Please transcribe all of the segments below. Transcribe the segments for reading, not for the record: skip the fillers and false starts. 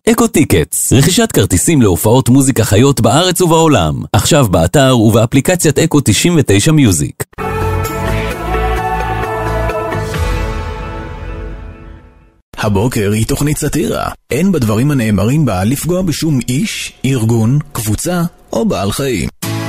אקו טיקטס, רכישת כרטיסים להופעות מוזיקה חיות בארץ ובעולם. עכשיו באתר ובאפליקציית אקו 99 מיוזיק. הבוקר היא תוכנית סאטירה. אין בדברים הנאמרים בה לפגוע בשום איש, ארגון, קבוצה או בעל חיים.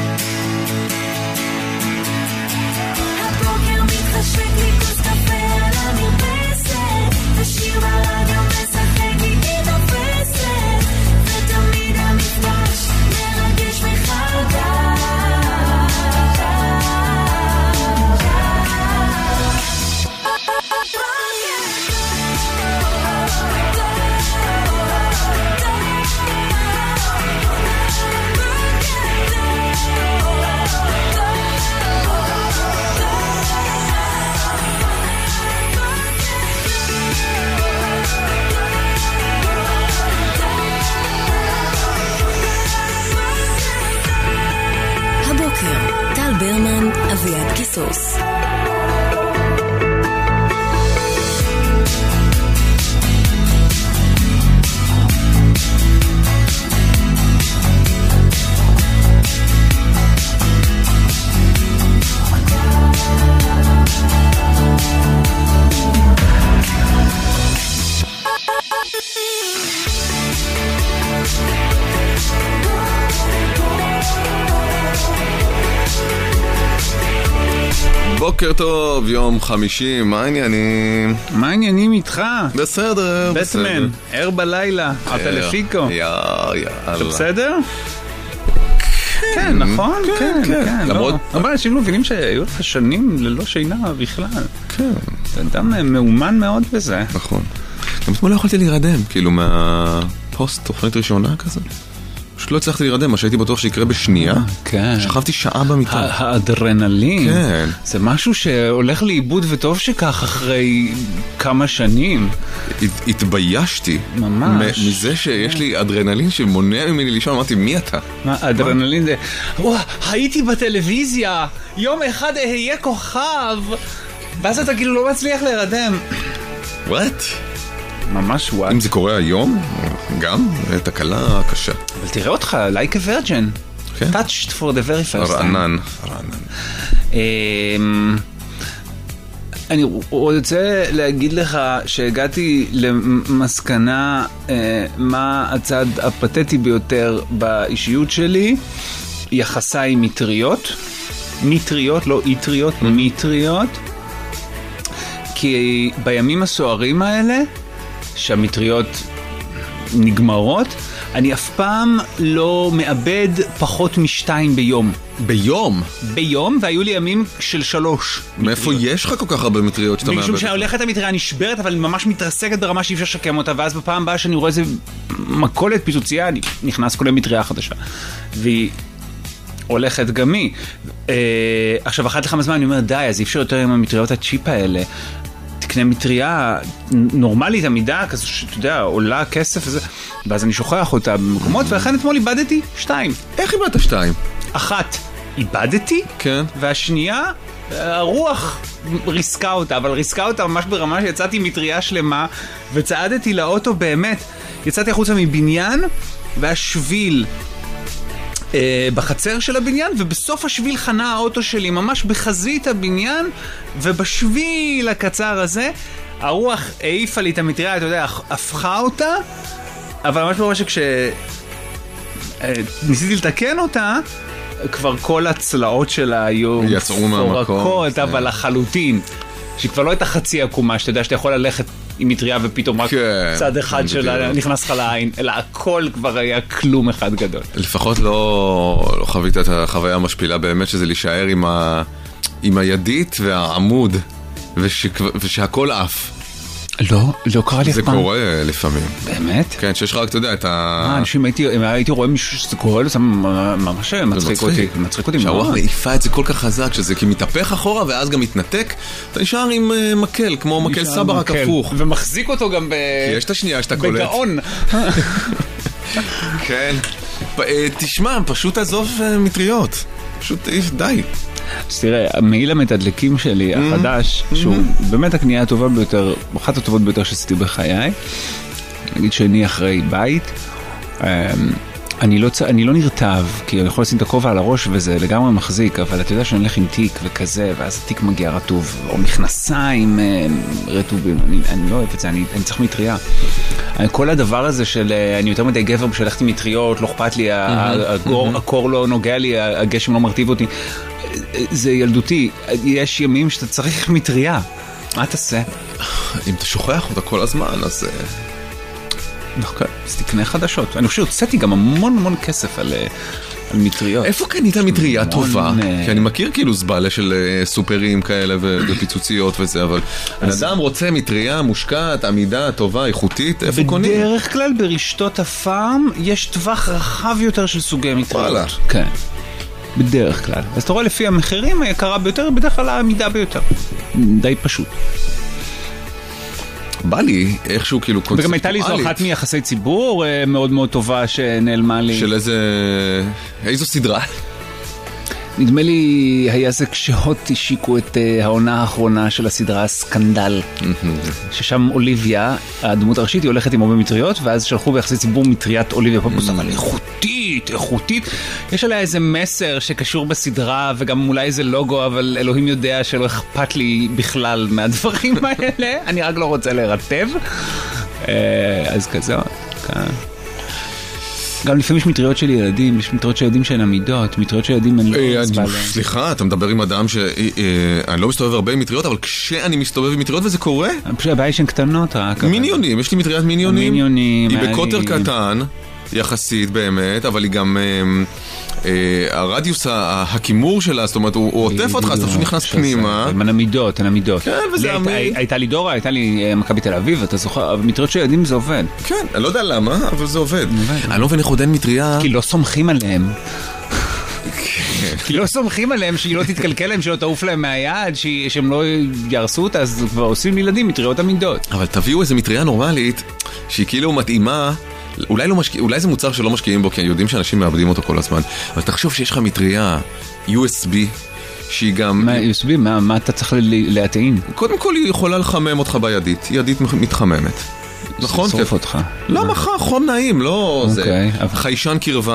טל ברמן, אביעד קיסוס. בוקר טוב, יום חמישי, מה העניינים? מה העניינים איתך? בסדר, בסדר. בטמן, ער בלילה, הטלפיקו. יאללה. אתה בסדר? כן, נכון? כן. למרות... אבל אנשים לא מבינים שהיו לך שנים ללא שינה בכלל. כן. אתה אדם מאומן מאוד בזה. נכון. גם אתמול לא יכולתי להירדם, כאילו מהפוסט תוכנית ראשונה כזה. פשוט לא הצלחתי להירדם, מה שהייתי בטוח שיקרה בשנייה. כן. שכבתי שעה במיטה. האדרנלין. כן. זה משהו שהולך לאיבוד וטוב שכך אחרי כמה שנים. התביישתי. ממש. מזה שיש לי אדרנלין שמונע ממני לישון, אמרתי, מי אתה? מה, אדרנלין זה, הייתי בטלוויזיה, יום אחד אהיה כוכב, ואז אתה כאילו לא מצליח להירדם. What? ממש וואט. אם זה קורה היום, גם תקלה קשה. אבל תראה אותך, like a virgin. כן. Touched for the very first time. רענן. אני רוצה להגיד לך שהגעתי למסקנה מה הצד הפתטי ביותר באישיות שלי, יחסיי מטריות. מטריות, לא איטריות, מטריות. כי בימים הסוערים האלה, שהמטריות נגמרות, אני אף פעם לא מאבד פחות משתיים ביום. ביום? ביום, והיו לי ימים של 3. מאיפה יש לך כל כך הרבה מטריות שאתה מאבד? משום שהולכת המטריה נשברת, אבל ממש מתרסקת ברמה שאי אפשר לשקם אותה, ואז בפעם הבאה שאני רואה איזה מקולת פיצוצייה, אני נכנס כל המטריה חדשה. והיא הולכת גם היא. עכשיו, אחת לכמה זמן אני אומר, די, אז אי אפשר יותר עם המטריות הצ'יפ האלה. תקנה מטריה נורמלית, עמידה, כזו שאתה יודע, עולה כסף וזה, ואז אני שוכח אותה במקומות, ולכן אתמול איבדתי 2. איך איבדת 2? 1 איבדתי, כן. והשנייה, הרוח ריסקה אותה, אבל ריסקה אותה ממש ברמה שיצאתי מטריה שלמה, וצעדתי לאוטו באמת, יצאתי החוצה מבניין, והשביל בחצר של הבניין, ובסוף השביל חנה האוטו שלי ממש בחזית הבניין, ובשביל הקצר הזה הרוח העיפה לי את המטריה, אתה יודע, הפכה אותה, אבל ממש ברור שכשניסיתי לתקן אותה, כבר כל הצלעות שלה היו פורקות, אבל לחלוטין, שכבר לא הייתה חצי עקומה, שאתה יודע שאתה יכול ללכת עם מטריה ופתאום רק צד אחד שלה נכנס לך לעין, אלא הכל כבר היה כלום אחד גדול. לפחות לא חווית את החוויה המשפילה באמת, שזה להישאר עם הידית והעמוד, ושהכל עף. לא קרה לי אף פעם. זה קורה לפעמים. באמת? כן, שיש לך, אתה יודע, את ה... אנשים, הייתי רואה מישהו שזה קורה, זה ממש מצחיק אותי. מצחיק אותי מאוד. שהרוח מעיפה את זה כל כך חזק, שזה כי מתהפך אחורה ואז גם מתנתק, אתה נשאר עם מקל, כמו מקל סבא רק הפוך. ומחזיק אותו גם כי יש את השנייה שאתה קולט. בגאון. כן. תשמע, פשוט עזוב מטריות. פשוט די. אז תראה, המעיל המתדלקים שלי החדש, שהוא באמת הקנייה הטובה ביותר, אחת הטובות ביותר שעשיתי בחיי, נגיד שאני אחרי בית, אני לא נרטב, כי אני יכול לשים את הכובע על הראש וזה לגמרי מחזיק, אבל אתה יודע שאני הולך עם תיק וכזה, ואז התיק מגיע רטוב, או מכנסיים רטובים, אני לא אוהב את זה, אני צריך מטריה. כל הדבר הזה של, אני יותר מדי גבר בשלחתי מטריות, לא אכפת לי, הקור לא נוגע לי, הגשם לא מרטיב אותי, זה ילדותי, יש ימים שאתה צריך מטריה, מה תעשה? אם אתה שוכח אותה כל הזמן, אז... אז תקנה חדשות. אני חושב שהוצאתי גם המון כסף על מטריות. איפה קנית מטריה טובה? כי אני מכיר כאילו זבלה של סופרים כאלה ופיצוציות וזה, אבל בן אדם רוצה מטריה מושקעת, עמידה, טובה, איכותית, איפה קונים? בדרך כלל ברשתות הפארם יש טווח רחב יותר של סוגי מטריות. כן. בדרך כלל. אז אתה רואה לפי המחירים היקרה ביותר, בדרך כלל העמידה ביותר. די פשוט. בא לי איכשהו כאילו קונספטואלית. וגם הייתה לי זו אחת מיחסי ציבור מאוד מאוד טובה שנעלמה לי. של איזו סדרה? נדמה לי היה זה כשהוט השיקו את העונה האחרונה של הסדרה סקנדל, ששם אוליביה, הדמות הראשית, היא הולכת עם הרבה מטריות, ואז שלחו ביחסי ציבור מטריית אוליביה פופוס, אבל איכותית. יש עליה איזה מסר שקשור בסדרה, וגם אולי איזה לוגו, אבל אלוהים יודע שלא אכפת לי בכלל מהדברים האלה. אני רק לא רוצה לרטב. אז כזה, כן. גם לפעמים יש מטריות של ילדים, יש מטריות של ילדים שהן עמידות, מטריות של ילדים הן לא מצבע להם. סליחה, אתה מדבר עם אדם שאני לא מסתובב הרבה עם מטריות, אבל כשאני מסתובב עם מטריות וזה קורה... הבעיה היא שהן קטנות רק. מיניונים, יש לי מטריית מיניונים. היא בקוטר קטן, יחסית באמת, אבל היא גם... הרדיוס, הכימור שלה, זאת אומרת, הוא עוטף אותך, אז אתה פשוט נכנס פנימה. הן עמידות. כן, וזה עמיד. הייתה לי דורה, הייתה לי מכבי תל אביב, אתה זוכר, מטריות של ילדים זה עובד. כן, אני לא יודע למה, אבל זה עובד. אני לא מבין איך עוד אין מטריה. כי לא סומכים עליהם. כי לא סומכים עליהם שהיא לא תתקלקל להם, שלא תעוף להם מהיד, שהם לא ירסו אותה, אז כבר עושים ילדים מטריות עמידות. אבל תביאו איזו מטריה נורמלית, שהיא כאילו מתאימה, אולי זה מוצר שלא משקיעים בו, כי יודעים שאנשים מאבדים אותו כל הזמן, אבל תחשוב שיש לך מטריה USB, שהיא גם... מה USB? מה אתה צריך להטעין? קודם כל היא יכולה לחמם אותך בידית, ידית מתחממת. נכון? שרוף אותך. לא מחר, חום נעים, לא זה. חיישן קרבה,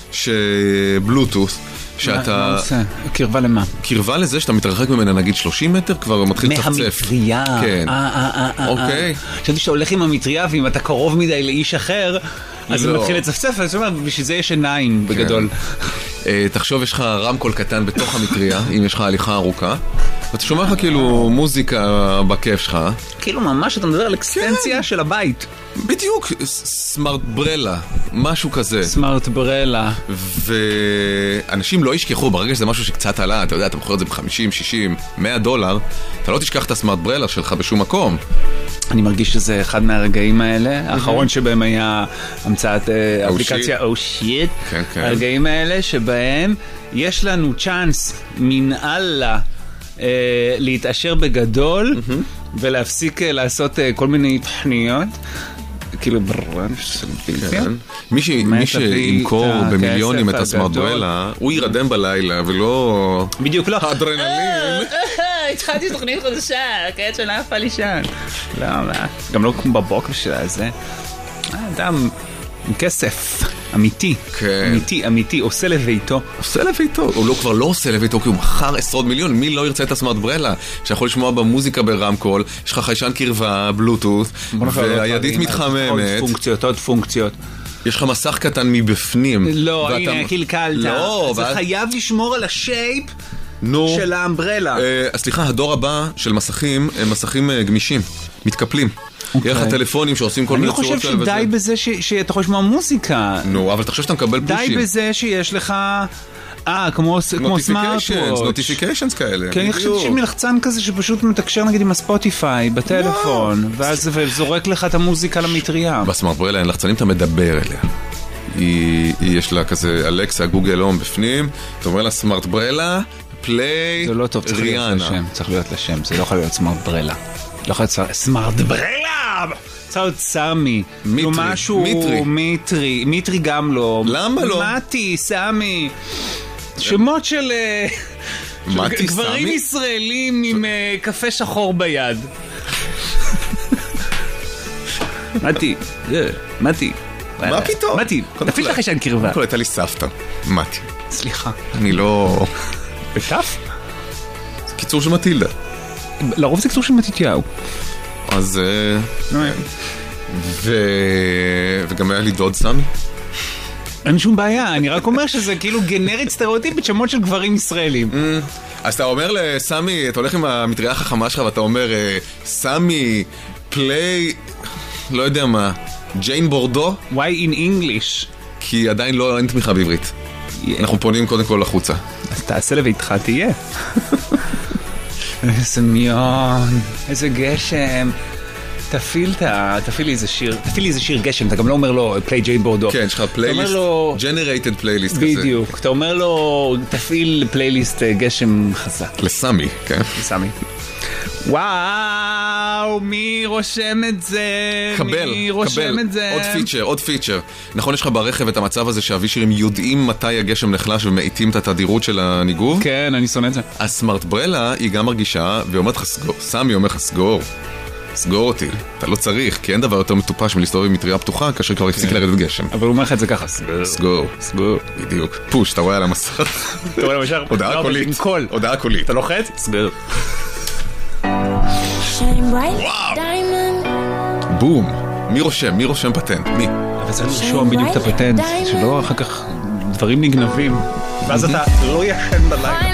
שבלוטוס, שאתה... מה עושה? קרבה למה? קרבה לזה שאתה מתרחק ממנה נגיד 30 מטר, כבר מתחיל לצפצף. מהמטריה. כן. אוקיי. חשבתי שאתה הולך עם המטריה, ואם אתה קרוב מדי לאיש אחר, אז הוא מתחיל לצפצף, אז הוא אומר, בשביל זה יש עיניים בגדול. תחשוב, יש לך רמקול קטן בתוך המטריה, אם יש לך הליכה ארוכה, ואתה שומע לך כאילו מוזיקה בכיף שלך. כאילו ממש אתה מדבר על אקסטנציה של הבית. בדיוק, סמארט ברלה, משהו כזה. סמארט ברלה. ואנשים לא ישכחו, ברגע שזה משהו שקצת עלה, אתה יודע, אתה מוכר את זה ב-50, 60, $100, אתה לא תשכח את הסמארט ברלה שלך בשום מקום. אני מרגיש שזה אחד מהרגעים האלה, האחרון שבהם היה המצאת אפליקציה Oh Shit, הרגעים האלה שבהם יש לנו צ'אנס מן אללה להתעשר בגדול ולהפסיק לעשות כל מיני תוכניות. כאילו מי שימכור במיליונים את הסמארט ברלה, הוא ירדם בלילה ולא... בדיוק לא. האדרנלין. התחלתי תוכנית חדשה, כעת שנה אף לישן. לא, גם לא בבוקר של זה. אדם עם כסף. אמיתי, אמיתי, עושה לביתו. הוא כבר לא עושה לביתו, כי הוא מכר עשרות מיליון. מי לא ירצה את הסמארט ברלה? שיכול לשמוע במוזיקה ברמקול, יש לך חיישן קרבה, בלוטות, והידית מתחממת. עוד פונקציות. יש לך מסך קטן מבפנים. לא, הנה, קלקלת. זה חייב לשמור על השייפ של האמברלה. סליחה, הדור הבא של מסכים הם מסכים גמישים, מתקפלים. יהיה לך טלפונים שעושים כל מיני צורות כאלה וזה. אני חושב שדי בזה שאתה יכול לשמוע מוזיקה. נו, אבל תחשוב שאתה מקבל פושים. די בזה שיש לך... כמו סמארטוואץ'. נוטיפיקיישנס כאלה. כן, אני חושב שיש מלחצן כזה שפשוט מתקשר נגיד עם הספוטיפיי בטלפון, ואז זורק לך את המוזיקה למטריה. בסמארט ברלה אין לחצנים, אתה מדבר אליה. יש לה כזה אלקסה, גוגל הום בפנים, אתה אומר לה סמארט ברלה, פליי, זה לא טוב, צריך להיות לשם, זה לא יכול להיות סמארט ברלה. לא יכול להיות סמארט ברלה! צריך להיות סמי. מיטרי גם לא. למה לא? מתי, סמי. שמות של גברים ישראלים עם קפה שחור ביד. מתי, מתי. מה פתאום? מתי, תפיל לך ישן קרבה. כל הייתה לי סבתא, מתי. סליחה. אני לא... בכף? זה קיצור של מטילדה. לרוב זה קיצור של מתיתיהו. אז... וגם היה לי דוד סמי. אין שום בעיה, אני רק אומר שזה כאילו גנרית סטריאוטיפית שמות של גברים ישראלים. אז אתה אומר לסמי, אתה הולך עם המטריה החכמה שלך ואתה אומר, סמי, פליי, לא יודע מה, ג'יין בורדו? Why in English? כי עדיין לא, אין תמיכה בעברית. אנחנו פונים קודם כל לחוצה. אז תעשה לביתך תהיה. איזה מיון, איזה גשם. תפיל לי איזה שיר גשם, אתה גם לא אומר לו פליי ג'יין בורדו. כן, יש לך פלייליסט, ג'נרייטד פלייליסט כזה. בדיוק, אתה אומר לו תפעיל פלייליסט גשם חזק. לסמי, כן. לסמי. וואו, מי רושם את זה? קבל, עוד פיצ'ר. נכון, יש לך ברכב את המצב הזה שהווישרים יודעים מתי הגשם נחלש ומאיטים את התדירות של הניגוב? כן, אני שונא את זה. הסמארט ברלה היא גם מרגישה, והיא אומרת לך סגור, סמי אומר לך סגור אותי, אתה לא צריך, כי אין דבר יותר מטופש מלהסתובב עם מטריה פתוחה כאשר כבר הפסיק לרדת גשם. אבל הוא אומר לך את זה ככה, סגור, בדיוק. פוש, אתה רואה על המסך. אתה רואה למשל, הודעה קולית. אתה לוחץ? סגור. בום. מי רושם פטנט? מי? אבל צריך לרשום בדיוק את הפטנט, שלא אחר כך דברים נגנבים, ואז אתה לא ישן בלילה.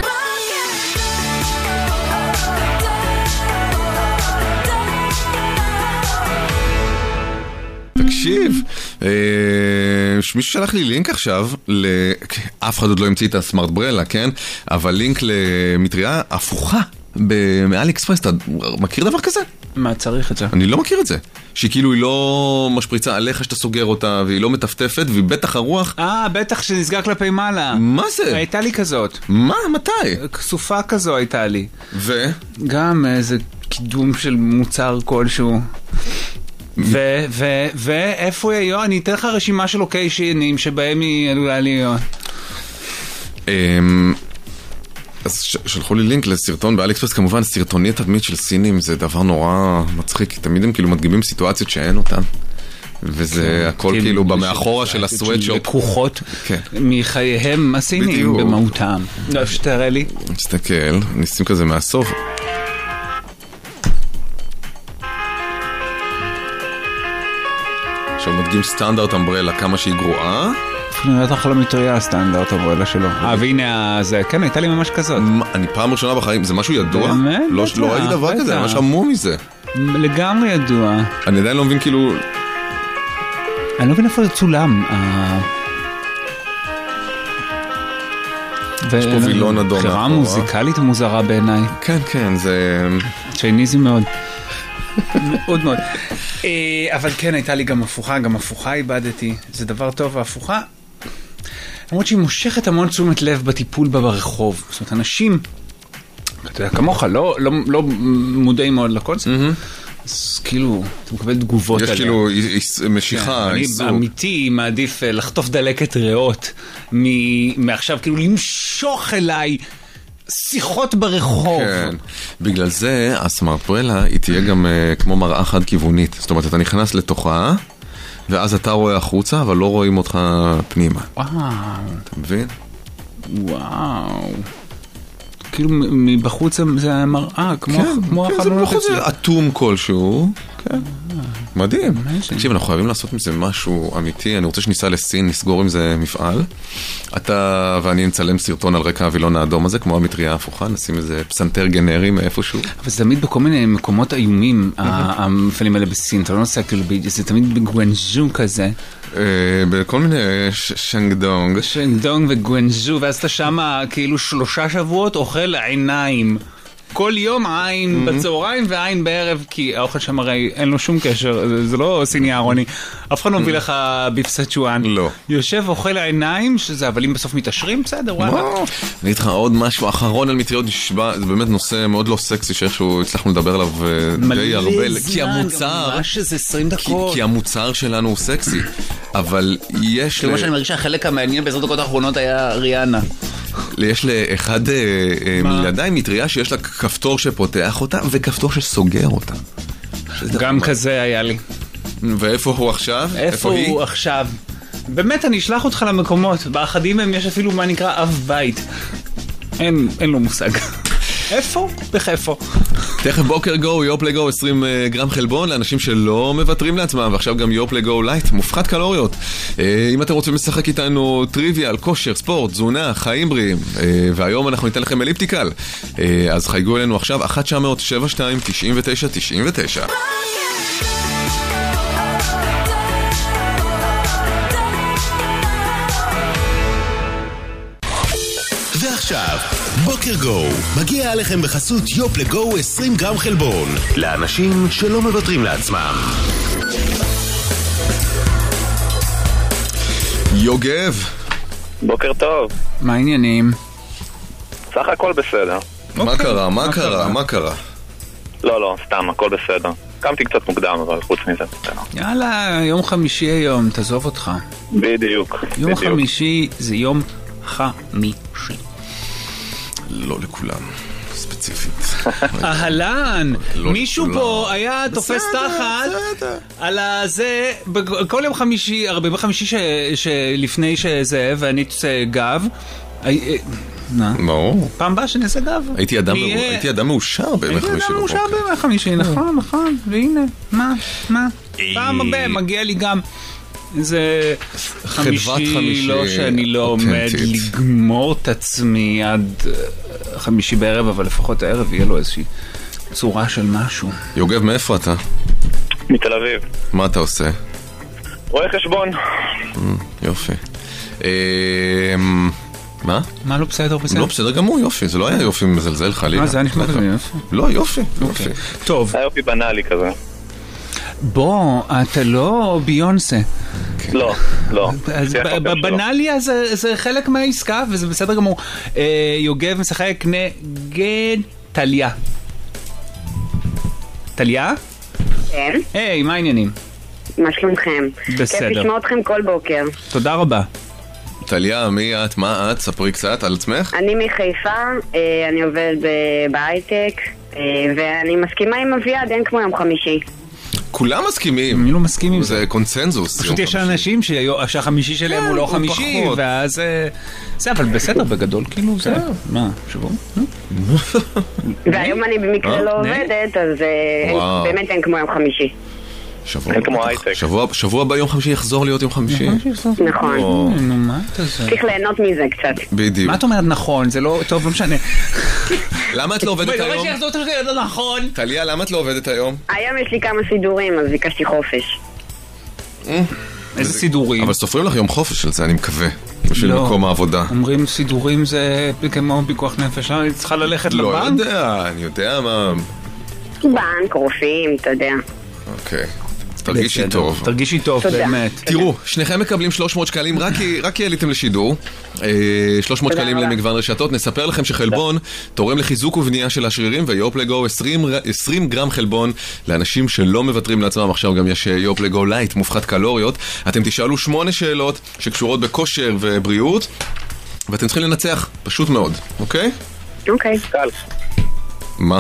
תקשיב, מישהו שלח לי לינק עכשיו, אף אחד עוד לא המציא את הסמארט ברלה, כן? אבל לינק למטריה הפוכה מאלי אקספרס, אתה מכיר דבר כזה? מה צריך את זה? אני לא מכיר את זה. שהיא כאילו היא לא משפריצה עליך שאתה סוגר אותה, והיא לא מטפטפת, והיא בטח הרוח... בטח שנסגר כלפי מעלה. מה זה? הייתה לי כזאת. מה? מתי? כסופה כזו הייתה לי. גם איזה קידום של מוצר כלשהו. ואיפה היא היום? אני אתן לך רשימה של לוקיישנים שבהם היא עלולה להיות. אז שלחו לי לינק לסרטון באלי אקספרס, כמובן סרטוני תדמית של סינים זה דבר נורא מצחיק, כי תמיד הם כאילו מדגימים סיטואציות שאין אותן, וזה הכל כאילו במאחורה של הסוואטשופ. לקוחות מחייהם הסינים במהותם. שתראה לי. נסתכל, ניסים כזה מהסוף. עכשיו מדגים סטנדרט אמברלה, כמה שהיא גרועה. נראית לך לא מטריה הסטנדרט אמברלה שלו. והנה זה, כן, הייתה לי ממש כזאת. אני פעם ראשונה בחיים, זה משהו ידוע? לא ראיתי דבר כזה, ממש עמו מזה. לגמרי ידוע. אני עדיין לא מבין כאילו... אני לא מבין איפה זה צולם. יש פה וילון אדום. בחירה מוזיקלית מוזרה בעיניי. כן, זה... צ'ייניזי מאוד. מאוד מאוד. אבל כן, הייתה לי גם הפוכה איבדתי. זה דבר טוב, והפוכה, למרות שהיא מושכת המון תשומת לב בטיפול בה ברחוב. זאת אומרת, אנשים, אתה יודע, כמוך, לא מודעים מאוד לקונספט, אז כאילו, אתה מקבל תגובות עליה. יש כאילו משיכה, איסור. אני אמיתי מעדיף לחטוף דלקת ריאות, מעכשיו כאילו למשוך אליי שיחות ברחוב. כן, בגלל זה הסמארט ברלה היא תהיה גם כמו מראה חד כיוונית. זאת אומרת, אתה נכנס לתוכה, ואז אתה רואה החוצה, אבל לא רואים אותך פנימה. וואו. אתה מבין? וואו. כאילו מבחוץ זה מראה, כמו החלונות אצלי. זה אטום כלשהו. כן. מדהים. תקשיב, אנחנו חייבים לעשות מזה משהו אמיתי. אני רוצה שניסע לסין, נסגור עם זה מפעל. אתה ואני נצלם סרטון על רקע הווילון האדום הזה, כמו המטריה ההפוכה, נשים איזה פסנתר גנרי מאיפשהו. אבל זה תמיד בכל מיני מקומות איומים, המפעלים האלה בסין. אתה לא נוסע כאילו, זה תמיד בגואנז'ו כזה. בכל מיני שנגדונג וגואנז'ו, ואז אתה שמה כאילו 3 שבועות אוכל עיניים. כל יום עין בצהריים ועין בערב, כי האוכל שם הרי אין לו שום קשר, זה לא סיני אהרוני. אף אחד לא מביא לך ביף סצ'ואן. לא. יושב אוכל עיניים, שזה אבל אם בסוף מתעשרים, בסדר, וואלה. אני איתך עוד משהו אחרון על מטריות נשבע, זה באמת נושא מאוד לא סקסי, שאיכשהו הצלחנו לדבר עליו די הרבה. כי המוצר, ממש איזה 20 דקות. כי המוצר שלנו הוא סקסי, אבל יש... כמו שאני מרגיש שהחלק המעניין בעזרת דקות האחרונות היה ריאנה. יש לאחד מילדיי מטריה שיש לה כפתור שפותח אותה וכפתור שסוגר אותה. גם כזה היה לי. ואיפה הוא עכשיו? איפה הוא עכשיו? באמת, אני אשלח אותך למקומות. באחדים הם יש אפילו מה נקרא אב בית. אין לו מושג. איפה? בכיפה. תכף בוקר גו, יופלגו 20 גרם חלבון לאנשים שלא מוותרים לעצמם, ועכשיו גם יופלגו לייט, מופחת קלוריות. אם אתם רוצים לשחק איתנו טריוויה על כושר, ספורט, תזונה, חיים בריאים, והיום אנחנו ניתן לכם אליפטיקל, אז חייגו אלינו עכשיו 1-900-72-99-99. ועכשיו, בוקר גו, מגיע עליכם בחסות יופלגו 20 גרם חלבון, לאנשים שלא מוותרים לעצמם. יוגב. בוקר טוב. מה העניינים? סך הכל בסדר. מה קרה? לא, סתם, הכל בסדר. קמתי קצת מוקדם, אבל חוץ מזה בסדר. יאללה, יום חמישי היום, תעזוב אותך. בדיוק. יום חמישי זה יום חמישי. לא לכולם, ספציפית. אהלן, מישהו פה היה תופס תחת על הזה, כל יום חמישי, הרבה בחמישי שלפני שזה, ואני תוצא גב. ברור. פעם באה שנעשה גב. הייתי אדם מאושר בימי חמישי בבוקר. הייתי אדם מאושר בימי חמישי, נכון, והנה, מה? פעם הבא מגיע לי גם זה חמישי, לא שאני לא עומד לגמור את עצמי עד חמישי בערב, אבל לפחות הערב יהיה לו איזושהי צורה של משהו. יוגב, מאיפה אתה? מתל אביב. מה אתה עושה? רואה חשבון. יופי. מה? מה לא בסדר? לא בסדר גמור, יופי. זה לא היה יופי מזלזל חלילה. זה היה נשמע כזה יופי? לא, יופי. טוב. היה יופי בנאלי כזה. בוא, אתה לא ביונסה. לא. אז בנאליה זה חלק מהעסקה, וזה בסדר גמור. יוגב משחק נגד טליה. טליה? כן. היי, מה העניינים? מה שלומכם? בסדר. כיף לשמוע אתכם כל בוקר. תודה רבה. טליה, מי את? מה את? ספרי קצת על עצמך. אני מחיפה, אני עובדת בהייטק, ואני מסכימה עם אביעד, אין כמו יום חמישי. כולם מסכימים. אני לא מסכים עם זה. זה קונצנזוס. פשוט יש אנשים שהחמישי שלהם הוא לא חמישי, ואז זה, אבל בסדר, בגדול, כאילו זה. מה, שבוע? והיום אני במקרה לא עובדת, אז באמת אין כמו יום חמישי. שבוע ביום חמישי יחזור להיות יום חמישי. נכון. נו, מה אתה זה? צריך ליהנות מזה קצת. בדיוק. מה את אומרת נכון? זה לא, טוב, לא משנה. למה את לא עובדת היום? נכון. טליה, למה את לא עובדת היום? היום יש לי כמה סידורים, אז ביקשתי חופש. איזה סידורים? אבל סופרים לך יום חופש של זה, אני מקווה. בשביל מקום העבודה. אומרים סידורים זה כמו פיקוח נפש, אני צריכה ללכת לבנק? לא יודע, אני יודע מה... בנק, רופאים, אתה יודע. אוקיי. תרגישי טוב. תרגישי טוב, באמת. תראו, שניכם מקבלים 300 שקלים, רק כי עליתם לשידור. 300 שקלים למגוון רשתות. נספר לכם שחלבון תורם לחיזוק ובנייה של השרירים, ויופלגו 20 גרם חלבון לאנשים שלא מוותרים לעצמם. עכשיו גם יש יופלגו לייט, מופחת קלוריות. אתם תשאלו 8 שאלות שקשורות בכושר ובריאות, ואתם צריכים לנצח, פשוט מאוד, אוקיי? אוקיי. קל. מה?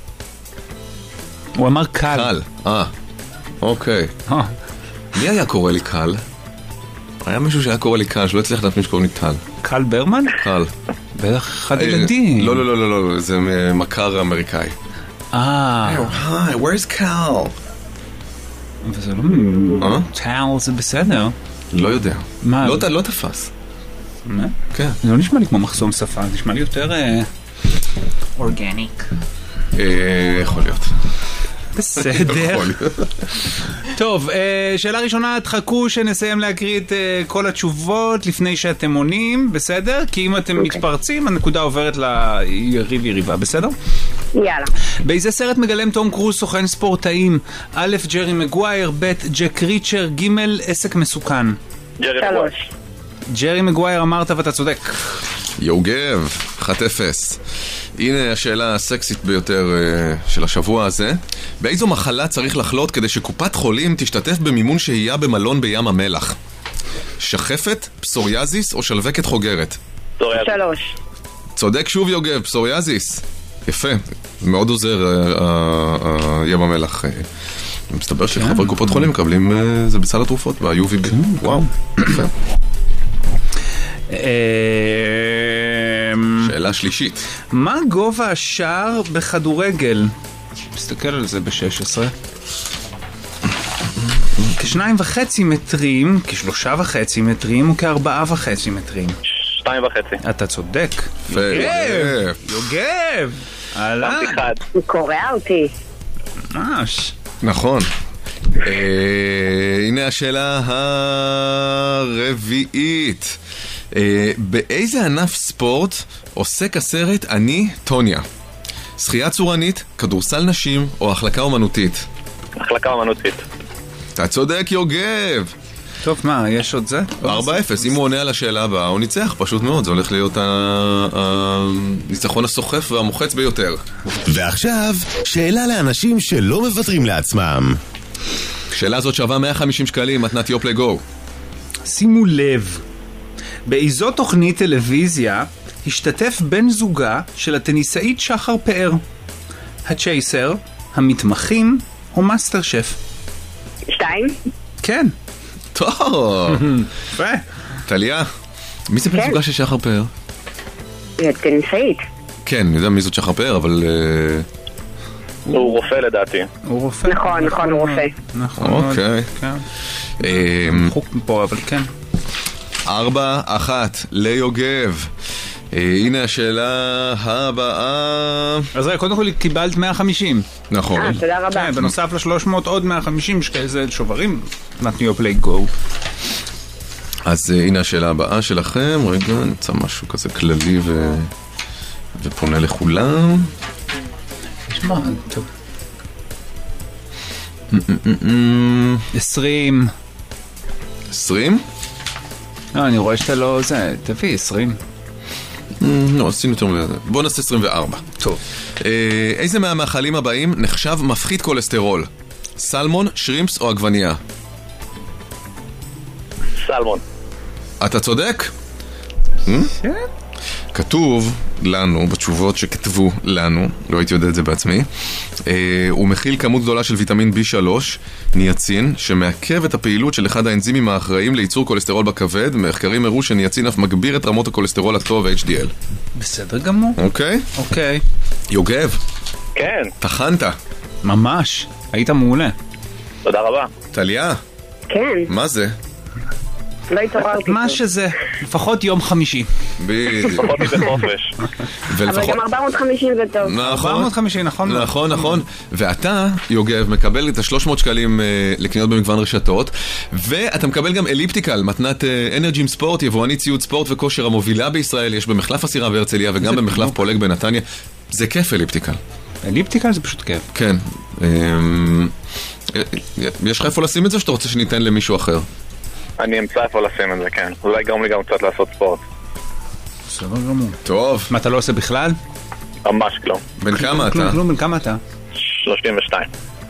הוא אמר קל. אוקיי. מי היה קורא לי קל? היה מישהו שהיה קורא לי קל, שלא הצליח לדעת מי שקורא לי טל. קל ברמן? קל. בטח אחד ילדים. לא, זה מכר אמריקאי. Hi, where's Cal? וזה לא... טל זה בסדר. לא יודע. מה? לא תפס. מה? כן. זה לא נשמע לי כמו מחסום שפה, זה נשמע לי יותר... אורגניק. יכול להיות. בסדר. טוב, שאלה ראשונה, תחכו שנסיים להקריא את כל התשובות לפני שאתם עונים, בסדר? כי אם אתם מתפרצים, הנקודה עוברת ליריב יריבה, בסדר? יאללה. באיזה סרט מגלם תום קרוז סוכן ספורטאים? א', ג'רי מגווייר, ב', ג'ק ריצ'ר, ג', עסק מסוכן. ג'רי מגווייר. ג'רי מגווייר אמרת ואתה צודק. יוגב, 1-0. הנה השאלה הסקסית ביותר של השבוע הזה. באיזו מחלה צריך לחלות כדי שקופת חולים תשתתף במימון שהייה במלון בים המלח? שחפת, פסוריאזיס או שלווקת חוגרת? 3. צודק שוב יוגב, פסוריאזיס. יפה, מאוד עוזר ים המלח מסתבר שחברי קופות חולים מקבלים זה בסל התרופות, ב-UVB. וואו, יפה. שאלה שלישית. מה גובה השער בכדורגל? תסתכל על זה ב-16. כ2.5 מטרים, כ3.5 מטרים או כ4.5 מטרים? 2.5. אתה צודק. יוגב! הוא קורא אותי. ממש. נכון. הנה השאלה הרביעית. באיזה ענף ספורט עוסק הסרט אני טוניה? שחייה צורנית, כדורסל נשים או החלקה אומנותית? החלקה אומנותית. אתה צודק, יוגב. טוב, מה, יש עוד זה? 4-0, אם הוא עונה על השאלה הבאה, הוא ניצח, פשוט מאוד. זה הולך להיות הניצחון הסוחף והמוחץ ביותר. ועכשיו, שאלה לאנשים שלא מוותרים לעצמם. השאלה הזאת שווה 150 שקלים, מתנת יופלה גו. שימו לב, באיזו תוכנית טלוויזיה השתתף בן זוגה של הטניסאית שחר פאר? הצ'ייסר, המתמחים או מאסטר שף? 2? כן. טוב. יפה. טליה, מי זה בן זוגה של שחר פאר? טניסאית. כן, אני יודע מי זאת שחר פאר, אבל... הוא רופא לדעתי. הוא רופא. נכון, הוא רופא. נכון. אוקיי. חוק מפה, אבל כן. 4-1 ליוגב. הנה השאלה הבאה. אז רגע, קודם כל קיבלת 150. נכון. תודה רבה. בנוסף ל-300 עוד 150 שכאיזה שוברים. נתנו יופלי גו. אז הנה השאלה הבאה שלכם. רגע, נמצא משהו כזה כללי ופונה לכולם. נשמע, טוב. 20. 20? לא, אני רואה שאתה לא... זה, תביא 20. לא, עשינו יותר מזה. בוא נעשה 24. טוב. איזה מהמאכלים הבאים נחשב מפחית כולסטרול? סלמון, שרימפס או עגבנייה? סלמון. אתה צודק? כתוב לנו, בתשובות שכתבו לנו, לא הייתי יודע את זה בעצמי, הוא מכיל כמות גדולה של ויטמין B3, ניאצין, שמעכב את הפעילות של אחד האנזימים האחראים לייצור כולסטרול בכבד. מחקרים הראו שניאצין אף מגביר את רמות הכולסטרול הטוב HDL. בסדר גמור. אוקיי? אוקיי. יוגב. כן. תחנת. ממש. היית מעולה. תודה רבה. טליה. כן. מה זה? לא התעוררתי. מה שזה, לפחות יום חמישי. בדיוק. לפחות בחופש. אבל גם 450 זה טוב. נכון. 450, נכון? נכון, נכון. ואתה, יוגב, מקבל את ה-300 שקלים לקניות במגוון רשתות, ואתה מקבל גם אליפטיקל, מתנת אנרג'ים ספורט, יבואנית ציוד ספורט וכושר המובילה בישראל, יש במחלף הסירה והרצליה וגם במחלף פולג בנתניה. זה כיף אליפטיקל. אליפטיקל זה פשוט כיף. כן. יש לך איפה לשים את זה, שאתה רוצה שניתן למישהו אחר? אני אמצא איפה לשים את זה, כן. אולי גם לי גם קצת לעשות ספורט. בסדר גמור. טוב. מה, אתה לא עושה בכלל? ממש כלום. בן כמה אתה? כלום, בן כמה אתה? 32.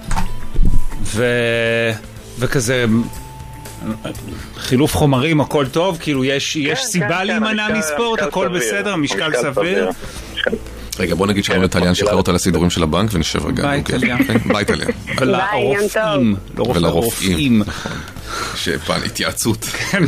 וכזה חילוף חומרים, הכל טוב? כאילו יש סיבה להימנע מספורט, הכל בסדר, משקל סביר? רגע, בוא נגיד שלום לטליין שחרר אותה לסידורים של הבנק ונשב רגע. ביי טליין. ביי טליין. ולרופאים. ולרופאים. שפעם התייעצות.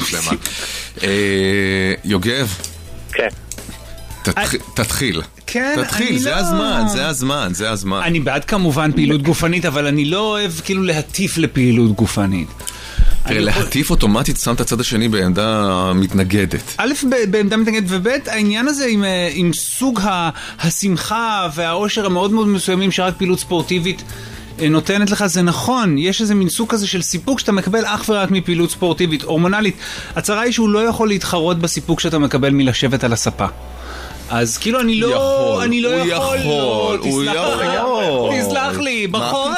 יוגב. כן. תתחיל. כן, תתחיל, זה הזמן. אני בעד כמובן פעילות גופנית, אבל אני לא אוהב כאילו להטיף לפעילות גופנית. תראה, להטיף אוטומטית שם את הצד השני בעמדה מתנגדת. א', בעמדה מתנגדת, וב', העניין הזה עם סוג השמחה והאושר המאוד מאוד מסוימים שרק פעילות ספורטיבית נותנת לך, זה נכון, יש איזה מין סוג כזה של סיפוק שאתה מקבל אך ורק מפעילות ספורטיבית, הורמונלית. הצרה היא שהוא לא יכול להתחרות בסיפוק שאתה מקבל מלשבת על הספה. אז כאילו אני לא יכול, תסלח לי, בחורף,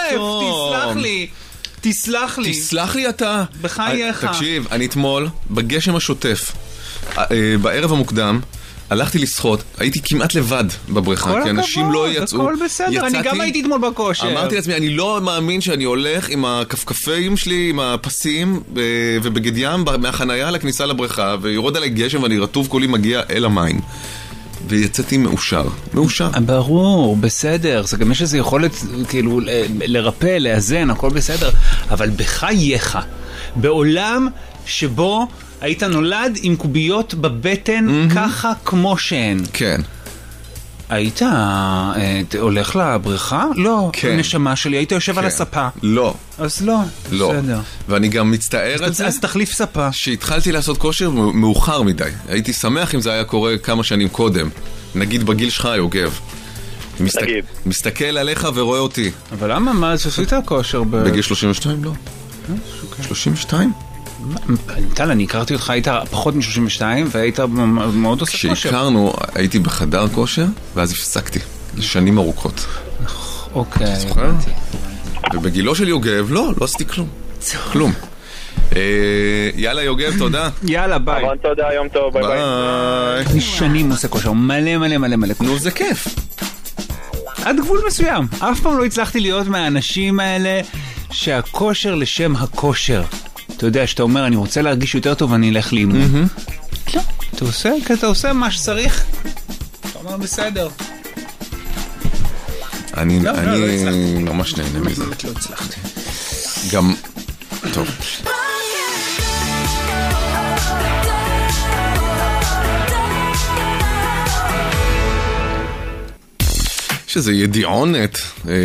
תסלח לי אתה. בחייך. תקשיב, אני אתמול, בגשם השוטף, בערב המוקדם, הלכתי לשחות, הייתי כמעט לבד בבריכה, כי אנשים לא יצאו. הכל בסדר, אני גם הייתי אתמול בכושר. אמרתי לעצמי, אני לא מאמין שאני הולך עם הכפכפים שלי, עם הפסים ובגד ים מהחנייה לכניסה לבריכה, ויורד עליי גשם ואני רטוב כולי מגיע אל המים. ויצאתי מאושר. ברור, בסדר. זה גם יש איזו יכולת כאילו לרפא, לאזן, הכל בסדר. אבל בחייך, בעולם שבו היית נולד עם קוביות בבטן ככה כמו שהן. כן. היית הולך לבריכה? לא. כן. נשמה שלי, היית יושב על הספה. לא. אז לא. בסדר. ואני גם מצטער על זה. אז תחליף ספה. שהתחלתי לעשות כושר מאוחר מדי. הייתי שמח אם זה היה קורה כמה שנים קודם. נגיד בגיל שלך, יוגב. מסתכל עליך ורואה אותי. אבל למה? מה? עשית הכושר בגיל 32? לא. 32? טל, אני הכרתי אותך, היית פחות מ-32 והיית מאוד עושה כושר. כשהכרנו, הייתי בחדר כושר ואז הפסקתי לשנים ארוכות. אוקיי. זוכר? ובגילו של יוגב, לא עשיתי כלום. יאללה יוגב, תודה. יאללה, ביי. המון תודה, יום טוב, ביי ביי. אני שנים עושה כושר, מלא. נו, זה כיף. עד גבול מסוים. אף פעם לא הצלחתי להיות מהאנשים האלה שהכושר לשם הכושר. אתה יודע, שאתה אומר, אני רוצה להרגיש יותר טוב, אני אלך לאימון. לא, אתה עושה מה שצריך. אתה אומר, בסדר. אני ממש נהנה מזה. לא הצלחתי. גם, טוב. יש איזו ידיעונת